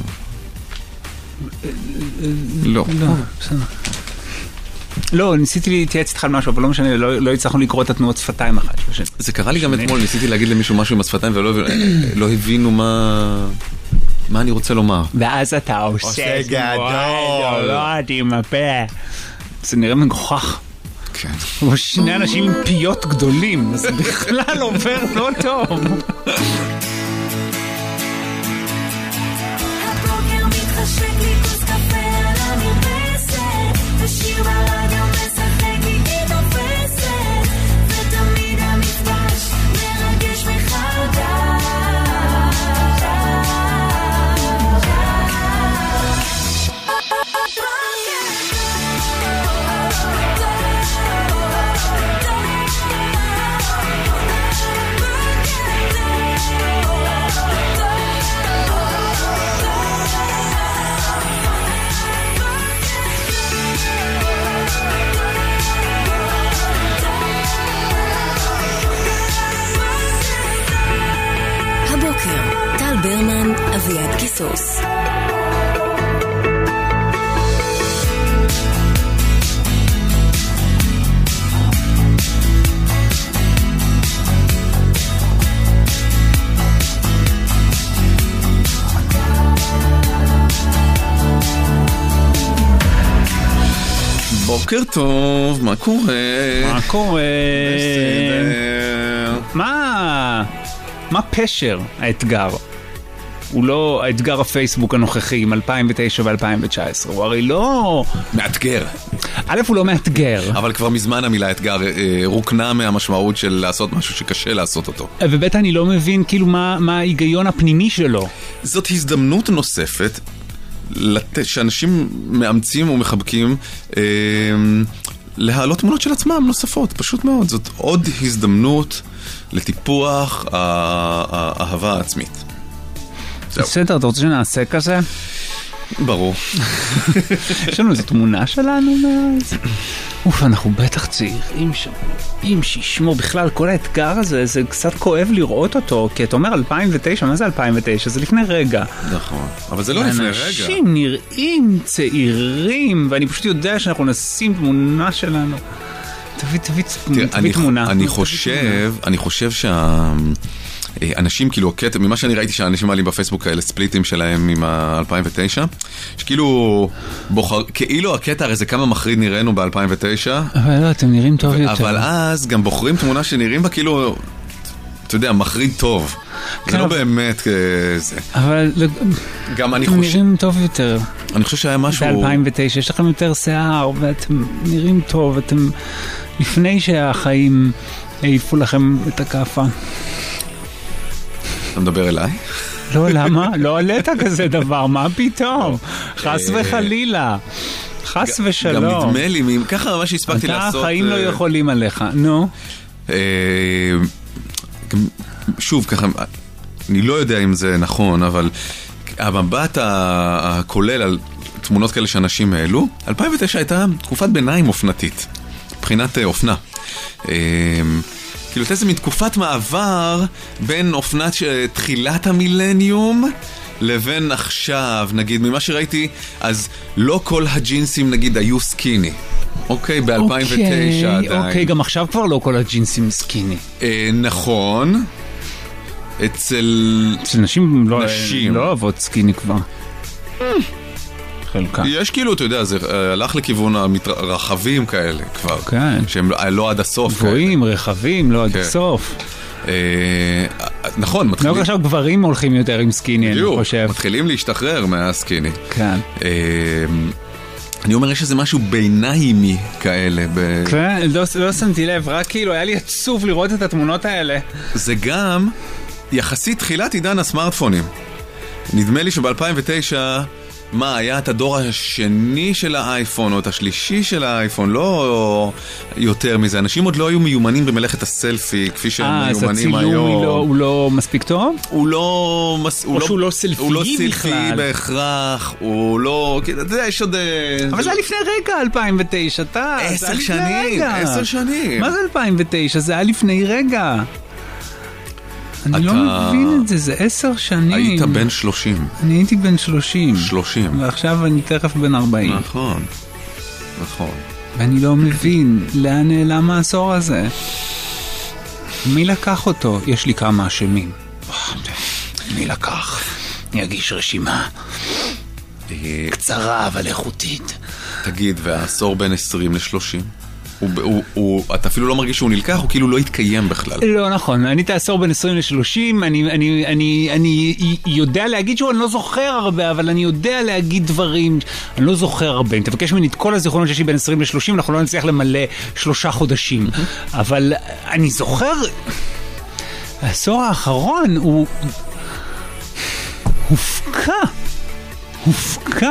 לא. בסדר. לא, ניסיתי להתייעץ איתך על משהו, אבל לא משנה, לא הצלחנו לקרוא את התנועות שפתיים אחת. זה קרה לי גם אתמול, ניסיתי להגיד למישהו משהו עם השפתיים, ולא הבינו מה אני רוצה לומר. ואז אתה עושה גדול. לא, עם הפה. זה נראה מגוחך. כן. אבל שני אנשים עם פיות גדולים, זה בכלל עובר לא טוב. הבוקר מתחשק לי כוס קפה על המרפסת, ושיר ברדיו משחק איתי תופסת, ותמיד המפגש מרגש מחדש. הבוקר, טל ברמן, אביעד קיסוס. בוקר טוב, מה קורה? מה קורה? בסדר. מה פשר האתגר? הוא לא האתגר הפייסבוק הנוכחי עם 2009 ו-2019, הוא הרי לא... מאתגר. א', הוא לא מאתגר. אבל כבר מזמן המילה אתגר רוקנה מהמשמעות של לעשות משהו שקשה לעשות אותו. וב' אני לא מבין כאילו מה ההיגיון הפנימי שלו. זאת הזדמנות נוספת שאנשים מאמצים ומחבקים להעלות תמונות של עצמם נוספות, פשוט מאוד. זאת עוד הזדמנות לטיפוח האהבה העצמית. בסדר, אתה רוצה שנעשה כזה? ברור. יש לנו איזו תמונה שלנו מאז. אוף, אנחנו בטח צעירים שם. אם שישמור בכלל, כל האתגר הזה, זה קצת כואב לראות אותו, כי אתה אומר 2009, מה זה 2009? זה לפני רגע. נכון, אבל זה לא לפני רגע. אנשים נראים צעירים, ואני פשוט יודע שאנחנו נשים תמונה שלנו. תביא תמונה. אני חושב אנשים, כאילו, ממה שאני ראיתי שהאנשים מעלים בפייסבוק האלה, ספליטים שלהם עם ה-2009, שכאילו, כאילו הקטע הרי זה כמה מחריד נראינו ב-2009. אבל לא, אתם נראים טוב יותר. אבל אז גם בוחרים תמונה שנראים בה כאילו, אתה יודע, מחריד טוב. זה לא באמת זה. אבל גם אני אתם נראים טוב יותר. אני חושב שהיה משהו... ב-2009, יש לכם יותר שיער, ואתם נראים טוב, אתם לפני שהחיים העיפו לכם את הכאפה. אתה מדבר אליי? לא, למה? לא עלית כזה דבר, מה פתאום? חס וחלילה. חס ושלום. גם נדמה לי, ככה ממש הספקתי לעשות... אתה החיים לא יכולים עליך, נו. שוב, ככה, אני לא יודע אם זה נכון, אבל המבט הכולל על תמונות כאלה שאנשים העלו, 2009 הייתה תקופת ביניים אופנתית, מבחינת אופנה. כאילו, איזה מתקופת מעבר בין אופנת תחילת המילניום לבין עכשיו, נגיד, ממה שראיתי, אז לא כל הג'ינסים, נגיד, היו סקיני. אוקיי, ב-2009 עדיין. אוקיי, גם עכשיו כבר לא כל הג'ינסים סקיני. נכון. אצל נשים לא אוהבות סקיני כבר. חלקה. יש כאילו, אתה יודע, זה הלך לכיוון הרחבים כאלה כבר. כן. שהם לא עד הסוף. גבוהים, רחבים, לא עד הסוף. נכון, מתחילים... לא עכשיו גברים הולכים יותר עם סקיני, אני חושב. מתחילים להשתחרר מהסקיני. כן. אני אומר, יש איזה משהו ביניימי כאלה. כן, לא שמתי לב, רק כאילו היה לי עצוב לראות את התמונות האלה. זה גם יחסית תחילת עידן הסמארטפונים. נדמה לי שב-2009 מה, היה את הדור השני של האייפון או את השלישי של האייפון, לא יותר מזה. אנשים עוד לא היו מיומנים במלאכת הסלפי כפי שהם מיומנים היום. הוא לא מספיק טוב? הוא לא או שהוא לא סלפי בכלל. הוא לא סלפי בהכרח, הוא לא... אתה יודע, יש עוד... אבל זה היה לפני רגע, 2009, אתה... 10 שנים, 10 שנים. מה זה 2009? זה היה לפני רגע. אני לא מבין את זה, זה 10 שנים. היית בן 30. אני הייתי בן 30. 30. ועכשיו אני תכף בן 40. נכון, נכון. ואני לא מבין, לאן נעלם העשור הזה? מי לקח אותו? יש לי כמה אשמים. מי לקח? אני אגיש רשימה. קצרה אבל איכותית. תגיד, והעשור בין 20 ל-30? אתה אפילו לא מרגיש שהוא נלקח, הוא כאילו לא התקיים בכלל. לא נכון, אני את העשור בין 20 ל-30, אני יודע להגיד שהוא, אני לא זוכר הרבה, אבל אני יודע להגיד דברים, אני לא זוכר הרבה. אם תבקש ממני את כל הזיכרונות שיש לי בין 20 ל-30, אנחנו לא נצליח למלא 3 חודשים. אבל אני זוכר, העשור האחרון הוא הופקע.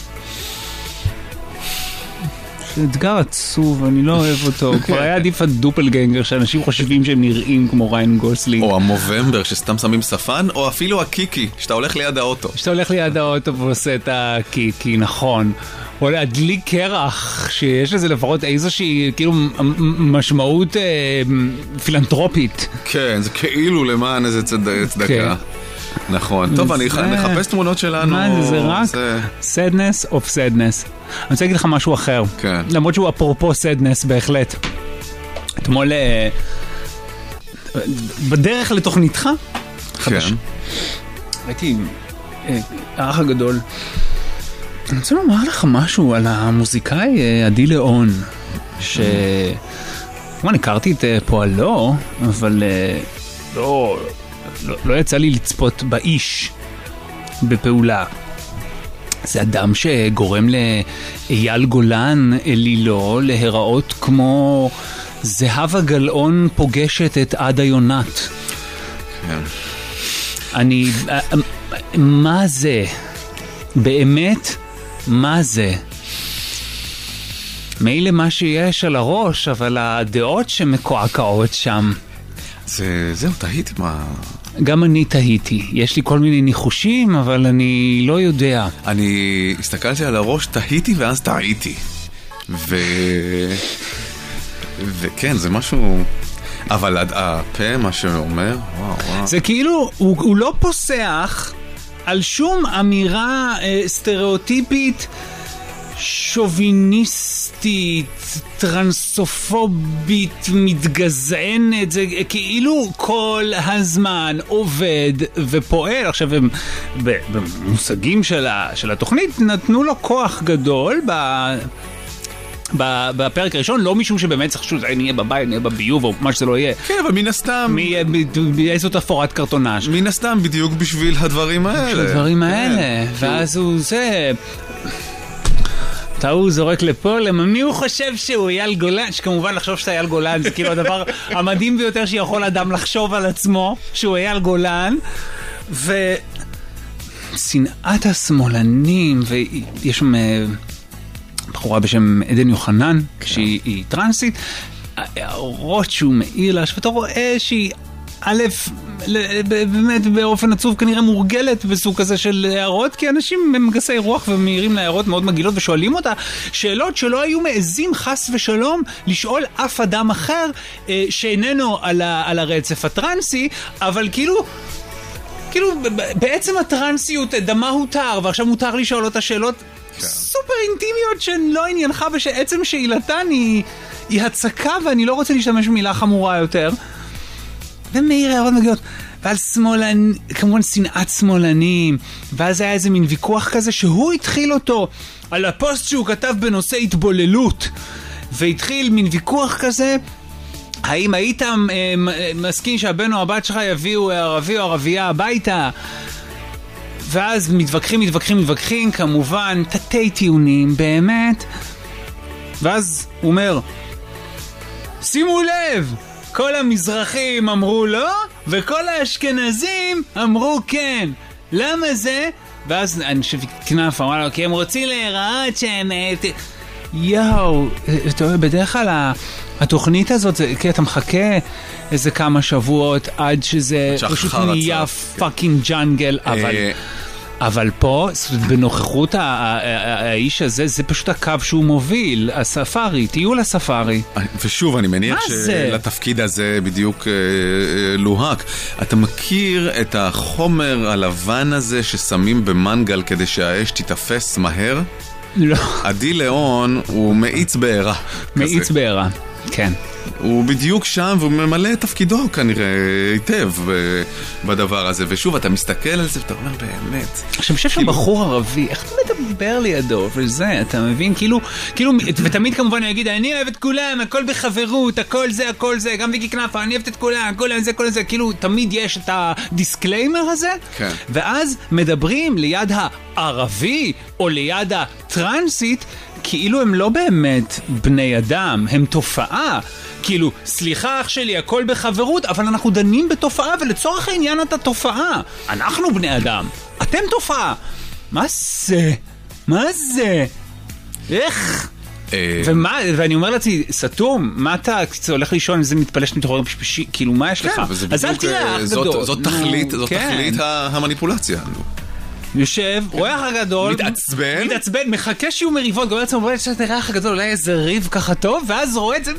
זה אתגר עצוב, אני לא אוהב אותו. כבר היה עדיף הדופלגנגר, שאנשים חושבים שהם נראים כמו ריין גוסלינג. או המובמבר, שסתם שמים שפן, או אפילו הקיקי, שאתה הולך ליד האוטו. שאתה הולך ליד האוטו ועושה את הקיקי, נכון. או להדליק קרח, שיש לזה לפחות איזושהי, כאילו, משמעות פילנטרופית. כן, זה כאילו למען איזה צדקה. נכון. טוב, אני מחפש תמונות שלנו. מה זה רק? sadness of sadness. אני רוצה להגיד לך משהו אחר. כן. למרות שהוא אפרופו sadness בהחלט. אתמול בדרך לתוכניתך חדש. הייתי האח הגדול. אני רוצה לומר לך משהו על המוזיקאי עדי ליאון, כמובן הכרתי את פועלו, אבל לא יצא לי לצפות באיש בפעולה. זה אדם שגורם לאייל גולן אלילו להיראות כמו זהבה גלאון פוגשת את עדה יונת. מה זה? באמת? מה זה? מילא מה שיש על הראש, אבל הדעות שמקועקעות שם. זהו, תהיתי מה... גם אני תהיתי. יש לי כל מיני ניחושים, אבל אני לא יודע. אני הסתכלתי על הראש, תהיתי ואז טעיתי. וכן, זה משהו... אבל הפה, מה שאומר, וואו. זה כאילו, הוא לא פוסח על שום אמירה סטריאוטיפית, שוביניסטית, טרנסופובית, מתגזענת. זה כאילו כל הזמן עובד ופועל. עכשיו, במושגים של התוכנית נתנו לו כוח גדול בפרק הראשון, לא משום שבאמת צריך שאני נהיה בבית, נהיה בביוב או מה שזה לא יהיה. כן, אבל מן הסתם... איזו תפורת קרטונאז'. מן הסתם בדיוק בשביל הדברים האלה. בשביל הדברים האלה. ואז הוא זה... הוא זורק לפה, למי הוא חושב שהוא אייל גולן? שכמובן לחשוב שאתה אייל גולן זה כאילו הדבר המדהים ביותר שיכול אדם לחשוב על עצמו, שהוא אייל גולן. ושנאת השמאלנים, ויש שם בחורה בשם עדן יוחנן, שהיא טרנסית, הערות שהוא מעיר לה, ואתה רואה שהיא א', באמת באופן עצוב כנראה מורגלת בסוג כזה של הערות, כי אנשים הם גסי רוח ומעירים להערות מאוד מגילות ושואלים אותה שאלות שלא היו מעזים חס ושלום לשאול אף אדם אחר שאיננו על הרצף הטרנסי, אבל כאילו בעצם הטרנסיות דמה הותר, ועכשיו מותר לשאול אותה שאלות סופר אינטימיות שהן לא עניינך, בעצם שאלתן היא הצקה, ואני לא רוצה להשתמש במילה חמורה יותר. ומאיר הערות מגיעות, ועל שמאלנים, כמובן שנאת שמאלנים, ואז היה איזה מין ויכוח כזה שהוא התחיל אותו על הפוסט שהוא כתב בנושא התבוללות, והתחיל מין ויכוח כזה, האם היית מסכים שהבן או הבת שלך יביאו ערבי או ערבייה הביתה? ואז מתווכחים, כמובן, תתי טיעונים, באמת. ואז הוא אומר, שימו לב, כל המזרחים אמרו לא, וכל האשכנזים אמרו כן. למה זה? ואז אנשי כנף אמרה לו, כי הם רוצים להיראות שהם... יאו, אתה יודע, בדרך כלל התוכנית הזאת, כי אתה מחכה איזה כמה שבועות עד שזה פשוט נהיה פאקינג ג'אנגל, אבל פה, בנוכחות האיש הזה, זה פשוט הקו שהוא מוביל, הספארי, טיול הספארי. ושוב, אני מניח שלתפקיד הזה בדיוק לוהק. אתה מכיר את החומר הלבן הזה ששמים במנגל כדי שהאש תתאפס מהר? לא. עדי ליאון הוא מאיץ בעירה. מאיץ בעירה, כן. הוא בדיוק שם והוא ממלא את תפקידו כנראה היטב בדבר הזה. ושוב, אתה מסתכל על זה ואתה אומר באמת. עכשיו, חושב שהוא בחור ערבי, איך אתה מדבר לידו וזה, אתה מבין? כאילו, ותמיד כמובן אני אגיד, אני אוהב את כולם, הכל בחברות, הכל זה, גם ויקי כנפה, אני אוהב את כולם, כל זה, כאילו, תמיד יש את הדיסקליימר הזה, כן. ואז מדברים ליד הערבי או ליד הטרנסית, כאילו הם לא באמת בני אדם, הם תופעה. כאילו, סליחה אח שלי, הכל בחברות, אבל אנחנו דנים בתופעה, ולצורך העניין אתה תופעה. אנחנו בני אדם, אתם תופעה. מה זה? מה זה? איך? ואני אומר לעצמי, סתום, מה אתה הולך לישון, איזה מתפלש מתעורר פשפשי, כאילו מה יש לך? אז אל תראה אח גדול. זאת תכלית המניפולציה. יושב, רואה אח הגדול, מתעצבן, מחכה שיהיו מריבות, גורם לעצמו, בואי נראה אח הגדול, אולי איזה ריב ככה טוב, ואז רואה את זה,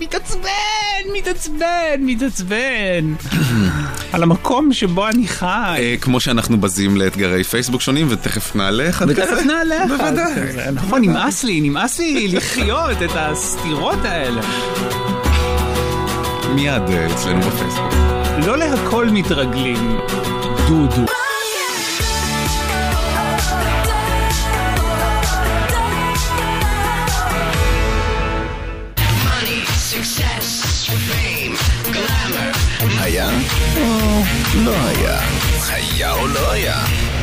מתעצבן על המקום שבו אני חי. כמו שאנחנו בזים לאתגרי פייסבוק שונים, ותכף נעלה אחד כזה. ותכף נעלה אחד. בוודאי. נכון, נמאס לי לחיות את הסתירות האלה. מיד אצלנו בפייסבוק. לא להכל מתרגלים, דודו. היה או לא היה? היה או לא היה?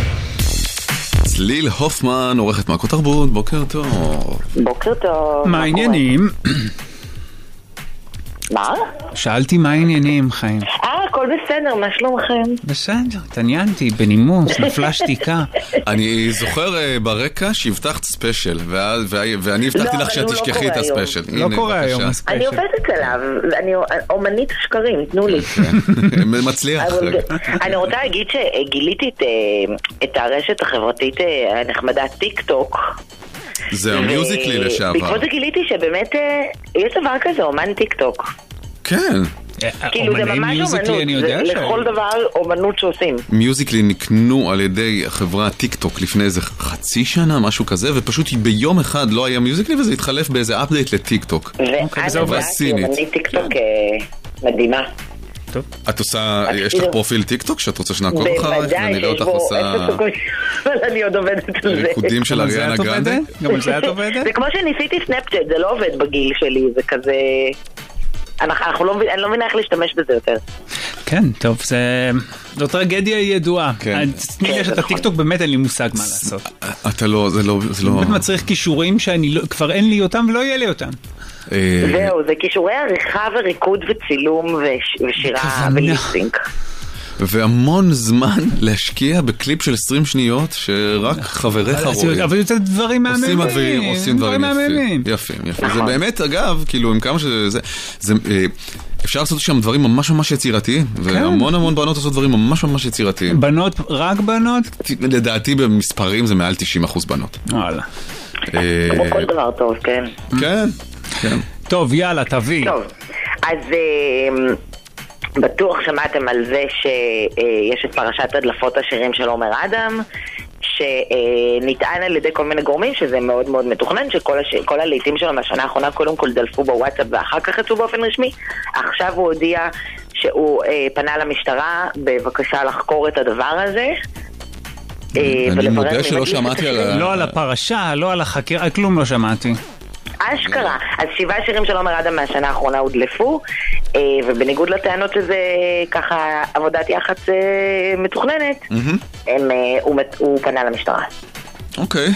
צליל הופמן, עורכת מעקות תרבות, בוקר טוב. בוקר טוב. מה העניינים? מה? שאלתי מה העניינים, חיים. הכל בסדר, מה שלומכם? בסדר, התעניינתי, בנימוס, נפלה שתיקה. אני זוכר ברקע שהבטחת ספיישל, ואני הבטחתי לך שאת תשכחי את הספיישל. לא קורה היום הספיישל. אני עובדת עליו, אני אומנית שקרים, תנו לי. מצליח. אני רוצה להגיד שגיליתי את הרשת החברתית הנחמדה טיק טוק. זה המיוזיקלי לשעבר. בעקבות זה גיליתי שבאמת יש דבר כזה, אומן טיק טוק. כן. כאילו זה ממש אומנות, זה לכל דבר אומנות שעושים. מיוזיקלי נקנו על ידי חברה טיק טוק לפני איזה חצי שנה, משהו כזה, ופשוט ביום אחד לא היה מיוזיקלי וזה התחלף באיזה אפדייט לטיק טוק. ואני אומנית טיק טוק מדהימה. את עושה, יש לך פרופיל טיק טוק שאת רוצה שנעקוב אחרייך? בוודאי, יש בו 0 סוכות, אבל אני עוד עובדת על זה. ריקודים של אריאנה גרנדה? גם על זה את עובדת? זה כמו שניסיתי סנאפצ'אט, זה לא עובד בגיל שלי, זה כזה... אני לא מבינה איך להשתמש בזה יותר. כן, טוב, זו טרגדיה ידועה. תני לי את הטיקטוק, באמת אין לי מושג מה לעשות. אתה לא, זה לא... באמת מצריך כישורים שאני כבר אין לי אותם ולא יהיה לי אותם. זהו, זה כישורי עריכה וריקוד וצילום ושירה וליפסינק. והמון זמן להשקיע בקליפ של 20 שניות שרק חבריך רואים. אבל יותר דברים מהממים. עושים דברים יפים. זה באמת, אגב, כאילו, עם כמה שזה... אפשר לעשות שם דברים ממש ממש יצירתיים, והמון בנות עושות דברים ממש ממש יצירתיים. בנות? רק בנות? לדעתי במספרים זה מעל 90% בנות. וואלה. כמו כל דבר טוב, כן. כן. טוב, יאללה, תביא. טוב, אז... בטוח שמעתם על זה שיש את פרשת הדלפות השירים של עומר אדם, שנטען על ידי כל מיני גורמים שזה מאוד מאוד מתוכנן, שכל הלעיתים שלו מהשנה האחרונה קודם כל דלפו בוואטסאפ ואחר כך יצאו באופן רשמי. עכשיו הוא הודיע שהוא פנה למשטרה בבקשה לחקור את הדבר הזה. אני מודה שלא שמעתי לא על הפרשה, לא על החקירה, כלום לא שמעתי. אשכרה. אז 7 שירים של עומר אדם מהשנה האחרונה הודלפו, ובניגוד לטענות שזה ככה עבודת יח"צ מתוכננת, הוא פנה למשטרה. אוקיי.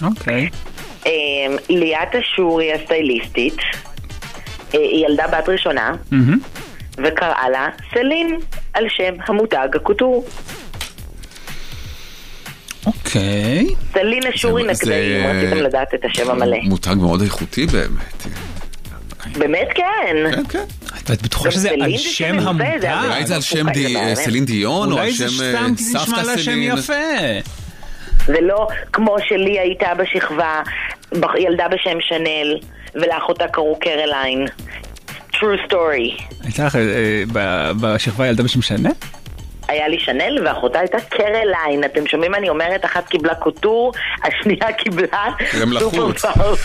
ליאת אשורי הסטייליסטית, היא ילדה בת ראשונה, וקראה לה סלין על שם המותג הקוטור. אוקיי. אוקיי. סלינה שורי נקדאי, אם רציתם לדעת את השם המלא. מותג מאוד איכותי באמת. באמת כן. כן, כן. ואת בטוחה שזה על שם המותג? אולי זה על שם סלין דיון, או על שם סבתא לה שם סלין. יפה. זה לא כמו שלי הייתה בשכבה, ילדה בשם שנל, ולאחותה קראו קרליין. True story. הייתה לך בשכבה ילדה בשם שנל? היה לי שנל ואחותה הייתה קרליין. אתם שומעים מה אני אומרת? אחת קיבלה קוטור, השנייה קיבלה סופר פאור.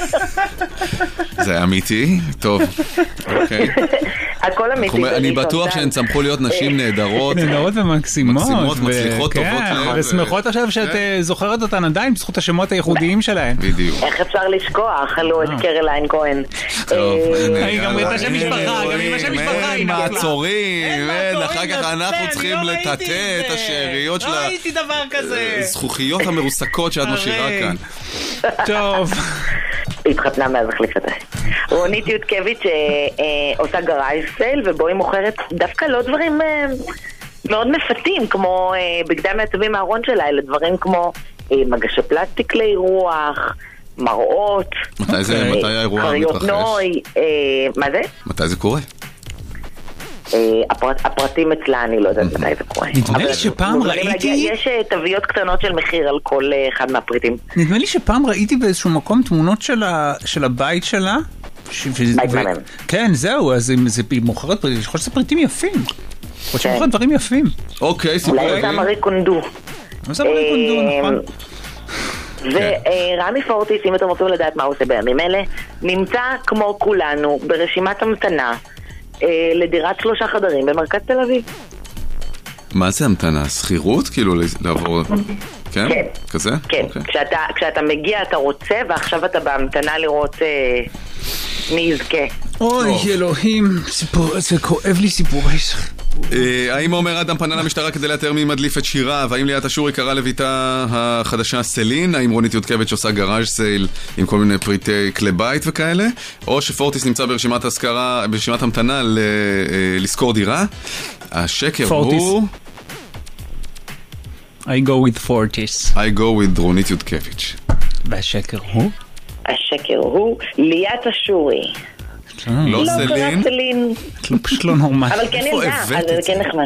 זה היה אמיתי? טוב. אוקיי. הכל אמיתי. אני בטוח שהן צמחו להיות נשים נהדרות. נהדרות ומקסימות. מקסימות, מצליחות, טובות לב. ושמחות עכשיו שאת זוכרת אותן עדיין בזכות השמות הייחודיים שלהן. בדיוק. איך אפשר לשכוח? עלו את קרליין כהן. גם את השם משפחה, גם עם השם משפחה. אין מעצורים, אחר כך אנחנו צריכים לטאטא את השאריות של לא ראיתי דבר כזה. הזכוכיות המרוסקות שאת משאירה כאן. טוב. התחתנה מאז החליפתה. רונית יודקביץ' עושה גראז' סייל, ובו היא מוכרת דווקא לא דברים מאוד מפתים, כמו בגדי מעצבים מהארון שלה, אלא דברים כמו מגשי פלסטיק לאירוח, מראות. מתי האירוע מתרחש? מה זה? מתי זה קורה? הפרטים אצלה, אני לא יודעת מתי זה קורה. נדמה לי שפעם ראיתי... יש תוויות קטנות של מחיר על כל אחד מהפריטים. נדמה לי שפעם ראיתי באיזשהו מקום תמונות של הבית שלה. בית מהמם. כן, זהו, אז היא מוכרת, אני חושב שזה פריטים יפים. חושב שמוכרת דברים יפים. אוקיי, אולי אותה מרי קונדו. זה מרי קונדו, נכון. ורמי פורטיס, אם אתם רוצים לדעת מה הוא עושה בימים אלה, נמצא כמו כולנו ברשימת המתנה לדירת 3 חדרים במרכז תל אביב. מה זה המתנה? שכירות? כאילו לעבור... כן? כזה? כן. כשאתה מגיע אתה רוצה, ועכשיו אתה בהמתנה לראות מי יזכה. אוי אלוהים, זה כואב לי סיפורי. האם עומר אדם פנה למשטרה כדי לאתר מי מדליף את שירה? והאם ליאת אשורי קרא לביתה החדשה סלין? האם רונית יודקביץ' עושה גראז' סייל עם כל מיני פריטי כלי בית וכאלה? או שפורטיס נמצא ברשימת השכרה, ברשימת המתנה לשכור דירה? השקר הוא... I go with Fortis. I go with רונית יודקביץ'. והשקר הוא? השקר הוא ליאת אשורי. לא סלין. פשוט לא נורמלי. אבל כן ילדה, אז זה כן נחמד.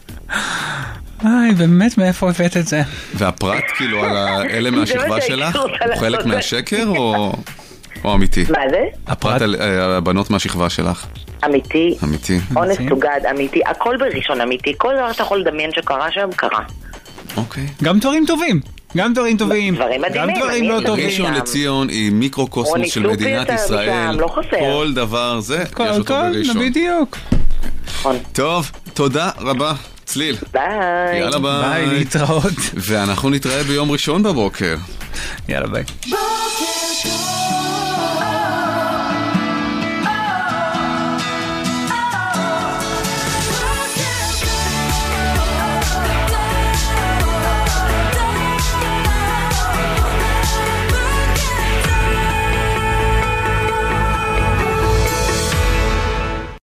באמת מאיפה הבאת את זה? והפרט כאילו על אלה מהשכבה שלך? הוא חלק מהשקר או אמיתי? מה זה? הפרט על הבנות מהשכבה שלך. אמיתי. אמיתי. אונס סוגד, אמיתי. הכל בראשון אמיתי. כל דבר שאתה יכול לדמיין שקרה שם, קרה. אוקיי. גם דברים טובים. גם דברים טובים. דברים מדהימים. גם דברים לא טובים. ראשון לציון היא מיקרו-קוסמוס של מדינת ישראל. כל דבר זה, יש אותו בראשון. בדיוק. טוב, תודה רבה. צליל. ביי. יאללה ביי. ביי, להתראות. ואנחנו נתראה ביום ראשון בבוקר. יאללה ביי.